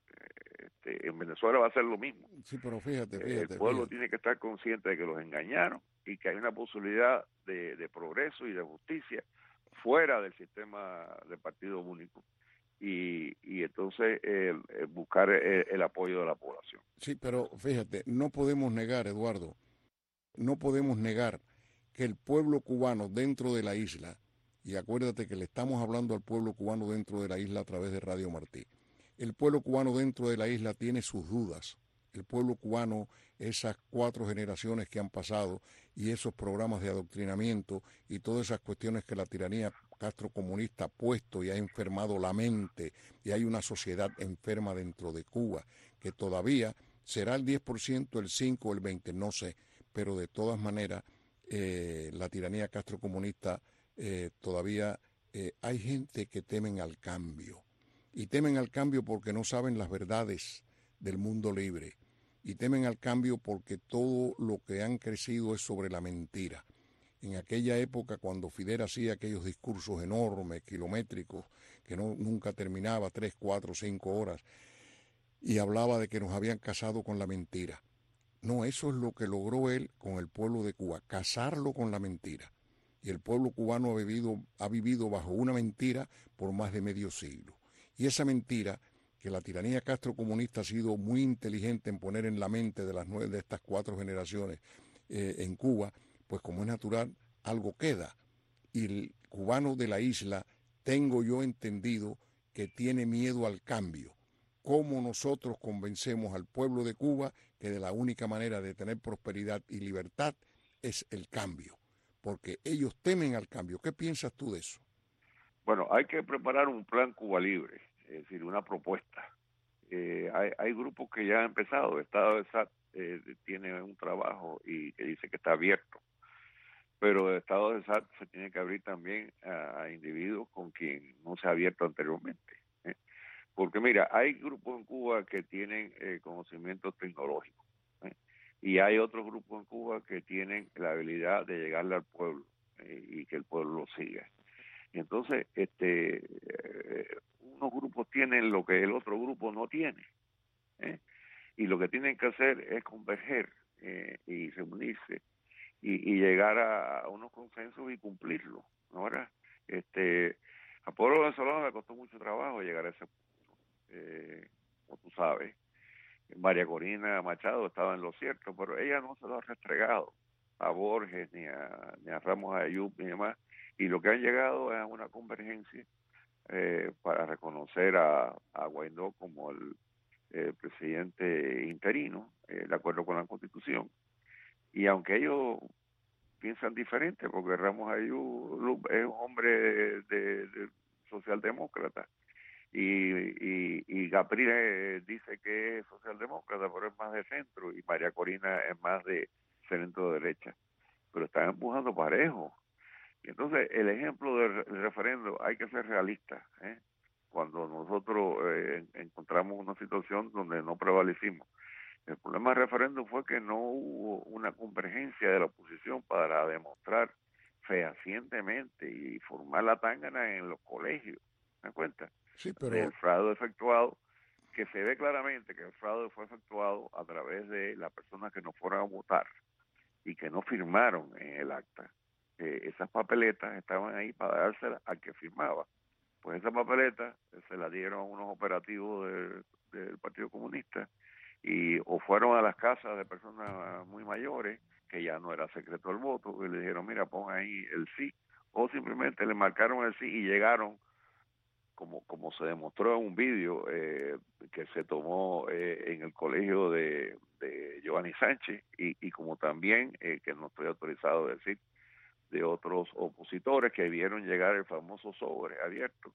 Este, en Venezuela va a ser lo mismo. Sí, pero fíjate, fíjate. Eh, el pueblo fíjate. tiene que estar consciente de que los engañaron y que hay una posibilidad de, de progreso y de justicia fuera del sistema de partido único. Y, y entonces eh, buscar el, el apoyo de la población. Sí, pero fíjate, no podemos negar, Eduardo, no podemos negar que el pueblo cubano dentro de la isla, y acuérdate que le estamos hablando al pueblo cubano dentro de la isla a través de Radio Martí, el pueblo cubano dentro de la isla tiene sus dudas. El pueblo cubano, esas cuatro generaciones que han pasado y esos programas de adoctrinamiento y todas esas cuestiones que la tiranía castrocomunista ha puesto y ha enfermado la mente, y hay una sociedad enferma dentro de Cuba, que todavía será el diez por ciento, el cinco por ciento, el veinte por ciento, no sé, pero de todas maneras eh, la tiranía castrocomunista eh, todavía eh, hay gente que temen al cambio, y temen al cambio porque no saben las verdades del mundo libre, y temen al cambio porque todo lo que han crecido es sobre la mentira. En aquella época, cuando Fidel hacía aquellos discursos enormes, kilométricos, que no, nunca terminaba, tres, cuatro, cinco horas, y hablaba de que nos habían casado con la mentira. No, eso es lo que logró él con el pueblo de Cuba, casarlo con la mentira. Y el pueblo cubano ha vivido, ha vivido bajo una mentira por más de medio siglo. Y esa mentira, que la tiranía castrocomunista ha sido muy inteligente en poner en la mente de las nueve de estas cuatro generaciones eh, en Cuba, pues como es natural, algo queda. Y el cubano de la isla, tengo yo entendido, que tiene miedo al cambio. ¿Cómo nosotros convencemos al pueblo de Cuba que de la única manera de tener prosperidad y libertad es el cambio? Porque ellos temen al cambio. ¿Qué piensas tú de eso? Bueno, hay que preparar un plan Cuba Libre, es decir, una propuesta. Eh, hay, hay grupos que ya han empezado. El Estado de S A T eh, tiene un trabajo y que dice que está abierto. Pero el Estado de S A T se tiene que abrir también a, a individuos con quien no se ha abierto anteriormente. ¿eh? Porque mira, hay grupos en Cuba que tienen eh, conocimientos tecnológicos, ¿eh? y hay otros grupos en Cuba que tienen la habilidad de llegarle al pueblo eh, y que el pueblo lo siga. Y entonces, este, eh, unos grupos tienen lo que el otro grupo no tiene, ¿eh? y lo que tienen que hacer es converger eh, y reunirse y, y llegar a, a unos consensos y cumplirlos. Ahora, este, a pueblo venezolano le costó mucho trabajo llegar a ese punto, eh, como tú sabes. María Corina Machado estaba en lo cierto, pero ella no se lo ha restregado a Borges ni a, ni a Ramos Ayub ni demás, y lo que han llegado es a una convergencia eh, para reconocer a, a Guaidó como el eh, presidente interino, eh, de acuerdo con la Constitución. Y aunque ellos piensan diferente, porque Ramos Ayú es un hombre de, de, de socialdemócrata y, y, y Capriles dice que es socialdemócrata, pero es más de centro, y María Corina es más de centro derecha, pero están empujando parejo. Y entonces el ejemplo del, del referendo, hay que ser realistas, ¿eh? Cuando nosotros eh, encontramos una situación donde no prevalecimos. El problema del referéndum fue que no hubo una convergencia de la oposición para demostrar fehacientemente y formar la tángana en los colegios, ¿me das cuenta? Sí, pero... Del fraude efectuado, que se ve claramente que el fraude fue efectuado a través de las personas que no fueron a votar y que no firmaron en el acta. Eh, esas papeletas estaban ahí para dárselas al que firmaba. Pues esa papeleta se la dieron a unos operativos del, del Partido Comunista, y o fueron a las casas de personas muy mayores, que ya no era secreto el voto, y le dijeron, mira, pon ahí el sí, o simplemente le marcaron el sí y llegaron, como como se demostró en un vídeo eh, que se tomó eh, en el colegio de, de Giovanni Sánchez, y, y como también, eh, que no estoy autorizado a decir, de otros opositores que vieron llegar el famoso sobre abierto,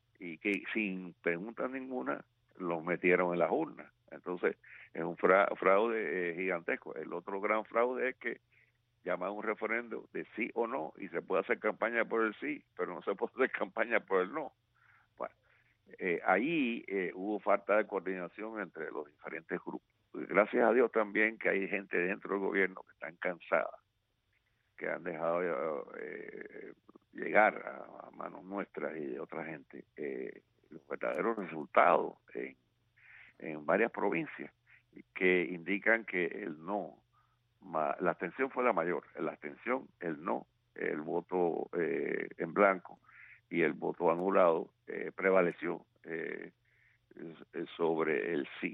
y que sin pregunta ninguna los metieron en las urnas. Entonces es un fra fraude eh, gigantesco. El otro gran fraude es que llaman un referendo de sí o no, y se puede hacer campaña por el sí, pero no se puede hacer campaña por el no. Bueno, eh, ahí eh, hubo falta de coordinación entre los diferentes grupos. Gracias a Dios también que hay gente dentro del gobierno que están cansada, que han dejado eh, llegar a, a manos nuestras y de otra gente eh, los verdaderos resultados en, en varias provincias que indican que el no, ma, la abstención fue la mayor, la abstención, el no, el voto eh, en blanco y el voto anulado eh, prevaleció eh, sobre el sí.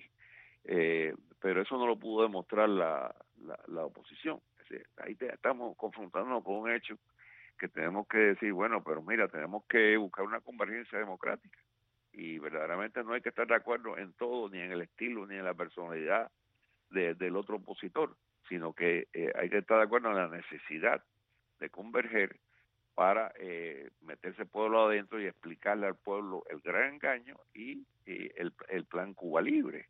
Eh, pero eso no lo pudo demostrar la, la, la oposición. Es decir, ahí te, estamos confrontándonos con un hecho que tenemos que decir, bueno, pero mira, tenemos que buscar una convergencia democrática, y verdaderamente no hay que estar de acuerdo en todo, ni en el estilo, ni en la personalidad de, del otro opositor, sino que eh, hay que estar de acuerdo en la necesidad de converger para eh, meterse el pueblo adentro y explicarle al pueblo el gran engaño y, y el, el plan Cuba Libre,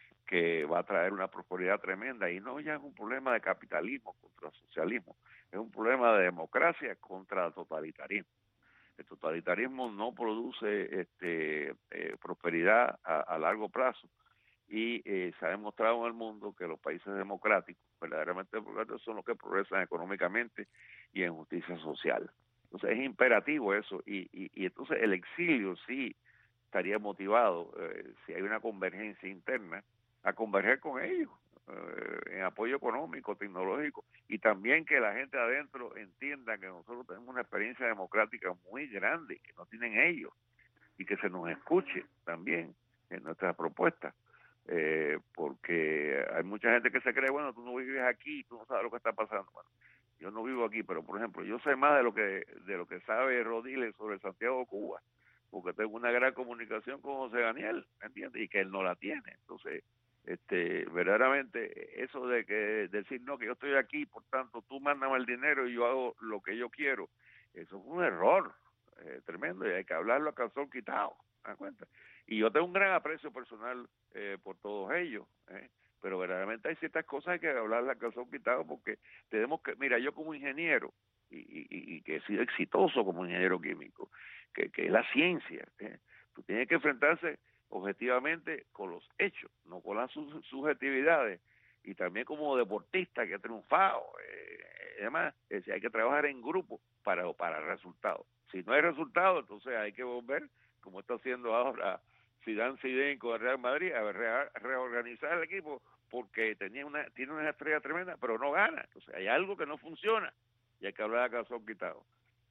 que va a traer una prosperidad tremenda, y no ya es un problema de capitalismo contra socialismo, es un problema de democracia contra el totalitarismo. El totalitarismo no produce este, eh, prosperidad a, a largo plazo, y eh, se ha demostrado en el mundo que los países democráticos, verdaderamente democráticos, son los que progresan económicamente y en justicia social. Entonces es imperativo eso, y, y, y entonces el exilio sí estaría motivado, eh, si hay una convergencia interna, a converger con ellos eh, en apoyo económico, tecnológico, y también que la gente adentro entienda que nosotros tenemos una experiencia democrática muy grande que no tienen ellos, y que se nos escuche también en nuestras propuestas, eh, porque hay mucha gente que se cree, bueno, tú no vives aquí, tú no sabes lo que está pasando. Bueno, yo no vivo aquí, pero por ejemplo, yo sé más de lo que de lo que sabe Rodiles sobre Santiago de Cuba, porque tengo una gran comunicación con José Daniel, ¿entiendes? Y que él no la tiene. Entonces, este, verdaderamente, eso de que decir, no, que yo estoy aquí, por tanto, tú mándame el dinero y yo hago lo que yo quiero, eso es un error eh, tremendo, y hay que hablarlo a calzón quitado, ¿me das cuenta? Y yo tengo un gran aprecio personal eh, por todos ellos, ¿eh? Pero verdaderamente hay ciertas cosas que hay que hablarlas a calzón quitado, porque tenemos que, mira, yo como ingeniero, y, y, y que he sido exitoso como ingeniero químico, que, que es la ciencia, ¿eh? Tú tienes que enfrentarse objetivamente con los hechos, no con las su subjetividades, y también como deportista que ha triunfado, eh, además, es decir, hay que trabajar en grupo para, para resultados. Si no hay resultados, entonces hay que volver, como está haciendo ahora Zidane Zidane con el Real Madrid, a re reorganizar el equipo, porque tenía una, tiene una estrella tremenda, pero no gana. Entonces hay algo que no funciona, y hay que hablar a calzón quitado.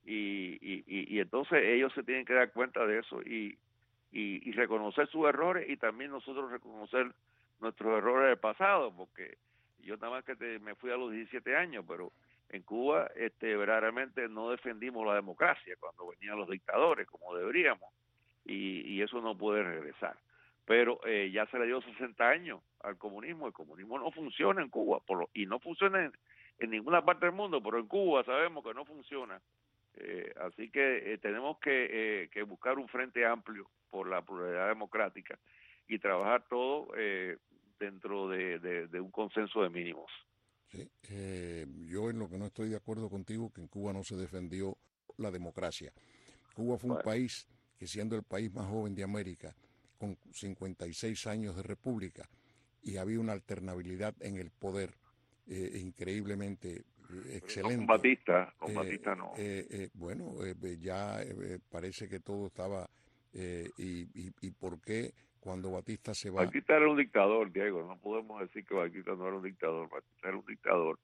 Y, y, y, y entonces ellos se tienen que dar cuenta de eso, y Y, y reconocer sus errores, y también nosotros reconocer nuestros errores del pasado, porque yo nada más que te, me fui a los diecisiete años, pero en Cuba este, verdaderamente no defendimos la democracia cuando venían los dictadores como deberíamos, y, y eso no puede regresar. Pero eh, ya se le dio sesenta años al comunismo, el comunismo no funciona en Cuba, por lo, y no funciona en, en ninguna parte del mundo, pero en Cuba sabemos que no funciona. Eh, así que eh, tenemos que, eh, que buscar un frente amplio por la pluralidad democrática y trabajar todo eh, dentro de, de, de un consenso de mínimos. Sí, eh, yo en lo que no estoy de acuerdo contigo, que en Cuba no se defendió la democracia. Cuba fue un Bueno. país que, siendo el país más joven de América, con cincuenta y seis años de república, y había una alternabilidad en el poder eh, increíblemente eh, excelente. Con Batista, con eh, Batista no. Eh, eh, bueno, eh, ya eh, parece que todo estaba... Eh, y, y, ¿Y por qué cuando Batista se va? Batista era un dictador, Diego, no podemos decir que Batista no era un dictador, Batista era un dictador,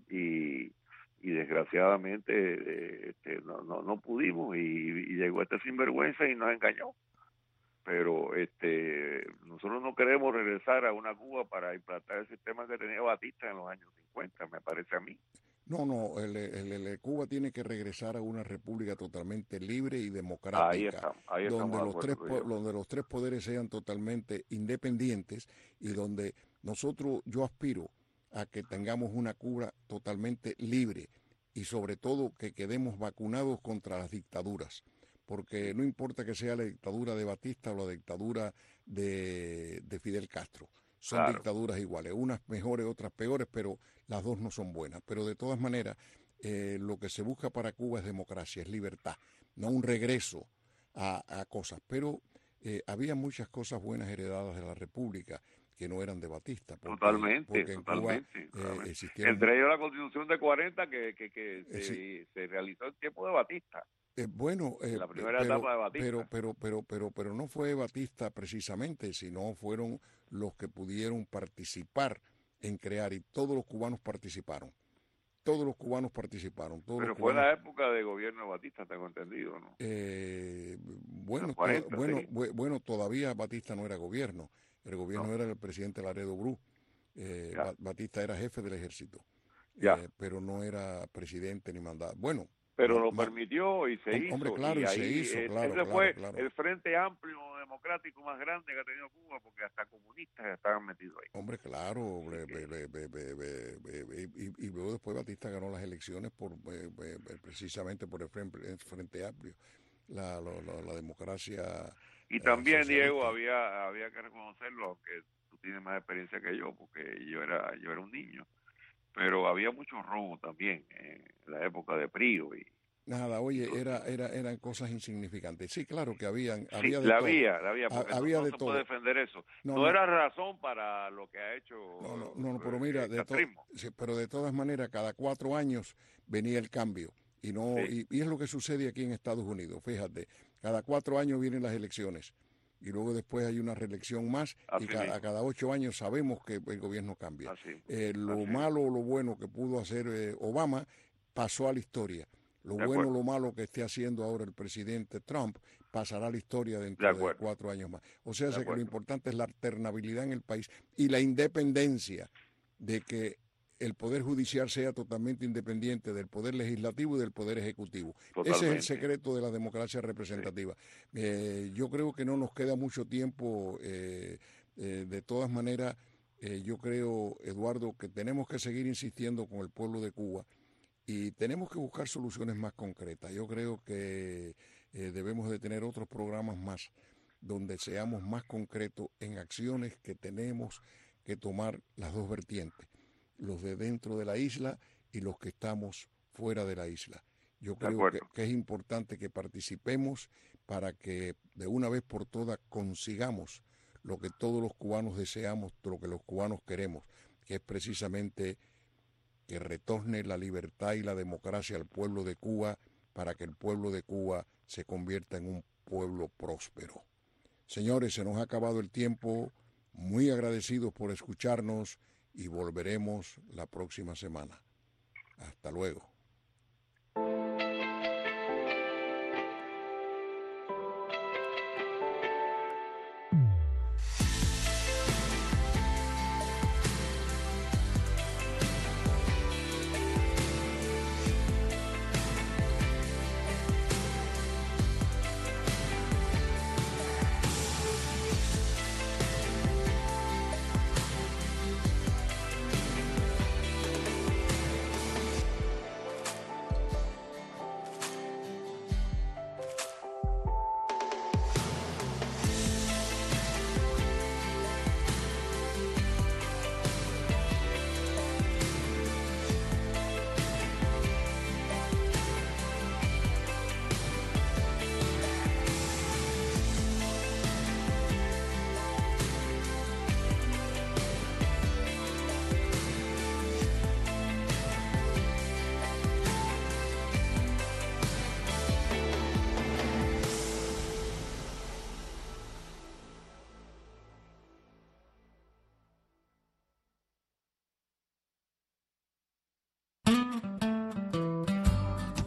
y, y desgraciadamente eh, este, no, no, no pudimos, y, y llegó este sinvergüenza y nos engañó. Pero este nosotros no queremos regresar a una Cuba para implantar el sistema que tenía Batista en los años cincuenta, me parece a mí. No, no, el, el, el Cuba tiene que regresar a una república totalmente libre y democrática, ahí está, ahí donde estamos los tres donde los tres poderes sean totalmente independientes y donde nosotros, yo aspiro a que tengamos una Cuba totalmente libre y sobre todo que quedemos vacunados contra las dictaduras, porque no importa que sea la dictadura de Batista o la dictadura de, de Fidel Castro. Son claro. dictaduras iguales, unas mejores, otras peores, pero las dos no son buenas. Pero de todas maneras, eh, lo que se busca para Cuba es democracia, es libertad, no un regreso a, a cosas. Pero eh, había muchas cosas buenas heredadas de la República que no eran de Batista. Porque, totalmente, porque en totalmente. Cuba, totalmente. Eh, existieron... Entre ellos la Constitución de cuarenta que, que, que eh, se, sí. se realizó en tiempo de Batista. Eh, bueno, eh, la primera pero, etapa de Batista. Pero, pero, pero, pero, pero no fue Batista precisamente, sino fueron los que pudieron participar en crear, y todos los cubanos participaron. Todos los cubanos participaron. Todos pero los fue cubanos, la época de gobierno de Batista, tengo entendido, ¿no? Eh, bueno, cuarenta, to, bueno, sí. bueno, todavía Batista no era gobierno. El gobierno no. era el presidente Laredo Bru. Eh, Batista era jefe del ejército, eh, pero no era presidente ni mandado. Bueno, pero ma, lo ma, permitió y se hizo. Hombre, claro, y, y ahí, se hizo, eh, claro, ese claro, fue claro. el frente amplio democrático más grande que ha tenido Cuba, porque hasta comunistas estaban metidos ahí. Hombre, claro, sí, be, be, be, be, be, be, be, y, y luego después Batista ganó las elecciones por be, be, be, precisamente por el frente, el frente amplio, la, la, la, la democracia. Y también, Diego, había había que reconocerlo, aunque tú tienes más experiencia que yo, porque yo era yo era un niño, pero había mucho robo también en la época de Prío y nada, oye, era era eran cosas insignificantes. Sí, claro que habían, sí, había de la todo. había, la había, porque había no, no de se todo. puede defender eso. No, no, no no era razón para lo que ha hecho. No, no, no, no pero mira, el de to, sí, pero de todas maneras, cada cuatro años venía el cambio. Y no sí. y, y es lo que sucede aquí en Estados Unidos, fíjate, cada cuatro años vienen las elecciones y luego después hay una reelección más. Así y ca, a cada ocho años sabemos que el gobierno cambia. Así, eh, lo así. malo o lo bueno que pudo hacer eh, Obama pasó a la historia. Lo de bueno o acuerdo. lo malo que esté haciendo ahora el presidente Trump pasará a la historia dentro de, de cuatro años más. O sea, que lo importante es la alternabilidad en el país y la independencia de que el Poder Judicial sea totalmente independiente del Poder Legislativo y del Poder Ejecutivo. Totalmente. Ese es el secreto de la democracia representativa. Sí. Eh, yo creo que no nos queda mucho tiempo. Eh, eh, de todas maneras, eh, yo creo, Eduardo, que tenemos que seguir insistiendo con el pueblo de Cuba y tenemos que buscar soluciones más concretas. Yo creo que eh, debemos de tener otros programas más donde seamos más concretos en acciones que tenemos que tomar las dos vertientes, los de dentro de la isla y los que estamos fuera de la isla. Yo creo que, que es importante que participemos para que de una vez por todas consigamos lo que todos los cubanos deseamos, lo que los cubanos queremos, que es precisamente que retorne la libertad y la democracia al pueblo de Cuba para que el pueblo de Cuba se convierta en un pueblo próspero. Señores, se nos ha acabado el tiempo, muy agradecidos por escucharnos y volveremos la próxima semana. Hasta luego.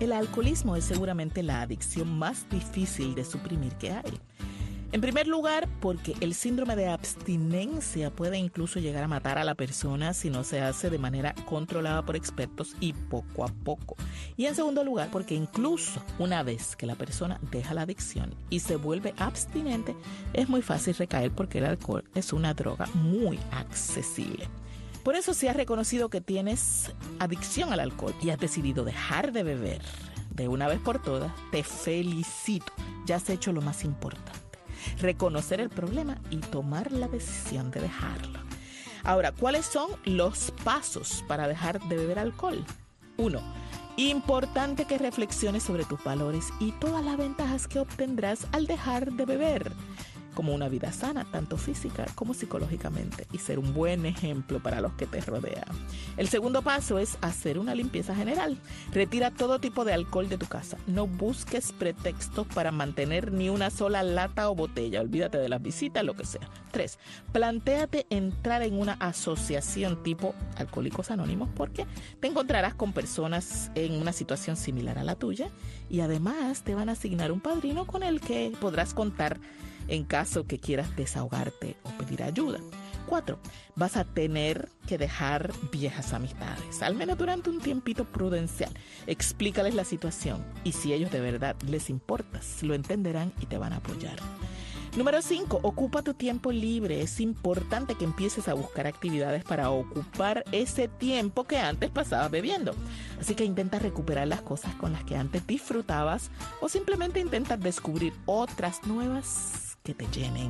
El alcoholismo es seguramente la adicción más difícil de suprimir que hay. En primer lugar, porque el síndrome de abstinencia puede incluso llegar a matar a la persona si no se hace de manera controlada por expertos y poco a poco. Y en segundo lugar, porque incluso una vez que la persona deja la adicción y se vuelve abstinente, es muy fácil recaer porque el alcohol es una droga muy accesible. Por eso, si has reconocido que tienes adicción al alcohol y has decidido dejar de beber de una vez por todas, te felicito. Ya has hecho lo más importante: reconocer el problema y tomar la decisión de dejarlo. Ahora, ¿cuáles son los pasos para dejar de beber alcohol? Uno, importante que reflexiones sobre tus valores y todas las ventajas que obtendrás al dejar de beber, como una vida sana, tanto física como psicológicamente, y ser un buen ejemplo para los que te rodean. El segundo paso es hacer una limpieza general. Retira todo tipo de alcohol de tu casa. No busques pretextos para mantener ni una sola lata o botella. Olvídate de las visitas, lo que sea. Tres, plantéate entrar en una asociación tipo Alcohólicos Anónimos, porque te encontrarás con personas en una situación similar a la tuya y además te van a asignar un padrino con el que podrás contar en caso que quieras desahogarte o pedir ayuda. Cuatro, vas a tener que dejar viejas amistades, al menos durante un tiempito prudencial. Explícales la situación y si ellos de verdad les importas, lo entenderán y te van a apoyar. Número cinco, ocupa tu tiempo libre. Es importante que empieces a buscar actividades para ocupar ese tiempo que antes pasabas bebiendo. Así que intenta recuperar las cosas con las que antes disfrutabas o simplemente intenta descubrir otras nuevas que te llenen.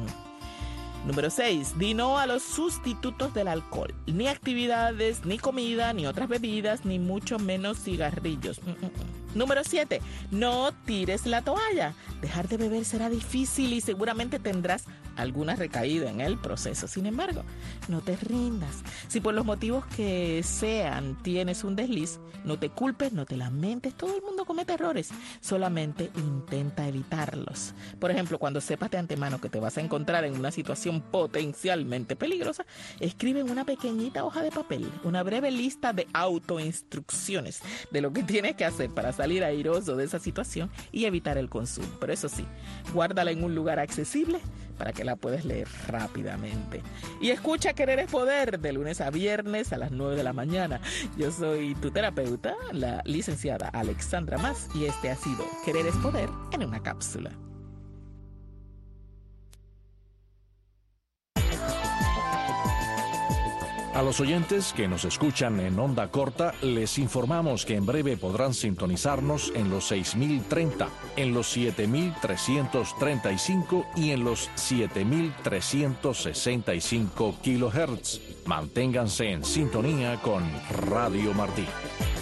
Número seis, di no a los sustitutos del alcohol. Ni actividades, ni comida, ni otras bebidas, ni mucho menos cigarrillos. Mm, mm, mm. Número siete, no tires la toalla. Dejar de beber será difícil y seguramente tendrás alguna recaída en el proceso. Sin embargo, no te rindas. Si por los motivos que sean tienes un desliz, no te culpes, no te lamentes. Todo el mundo comete errores. Solamente intenta evitarlos. Por ejemplo, cuando sepas de antemano que te vas a encontrar en una situación potencialmente peligrosa, escribe en una pequeñita hoja de papel una breve lista de autoinstrucciones de lo que tienes que hacer para salir airoso de esa situación y evitar el consumo. Pero eso sí, guárdala en un lugar accesible para que la puedas leer rápidamente. Y escucha Querer es Poder de lunes a viernes a las nueve de la mañana. Yo soy tu terapeuta, la licenciada Alexandra Mas, y este ha sido Querer es Poder en una cápsula. A los oyentes que nos escuchan en onda corta, les informamos que en breve podrán sintonizarnos en los seis mil treinta, en los siete mil trescientos treinta y cinco y en los siete mil trescientos sesenta y cinco kilohertz. Manténganse en sintonía con Radio Martí.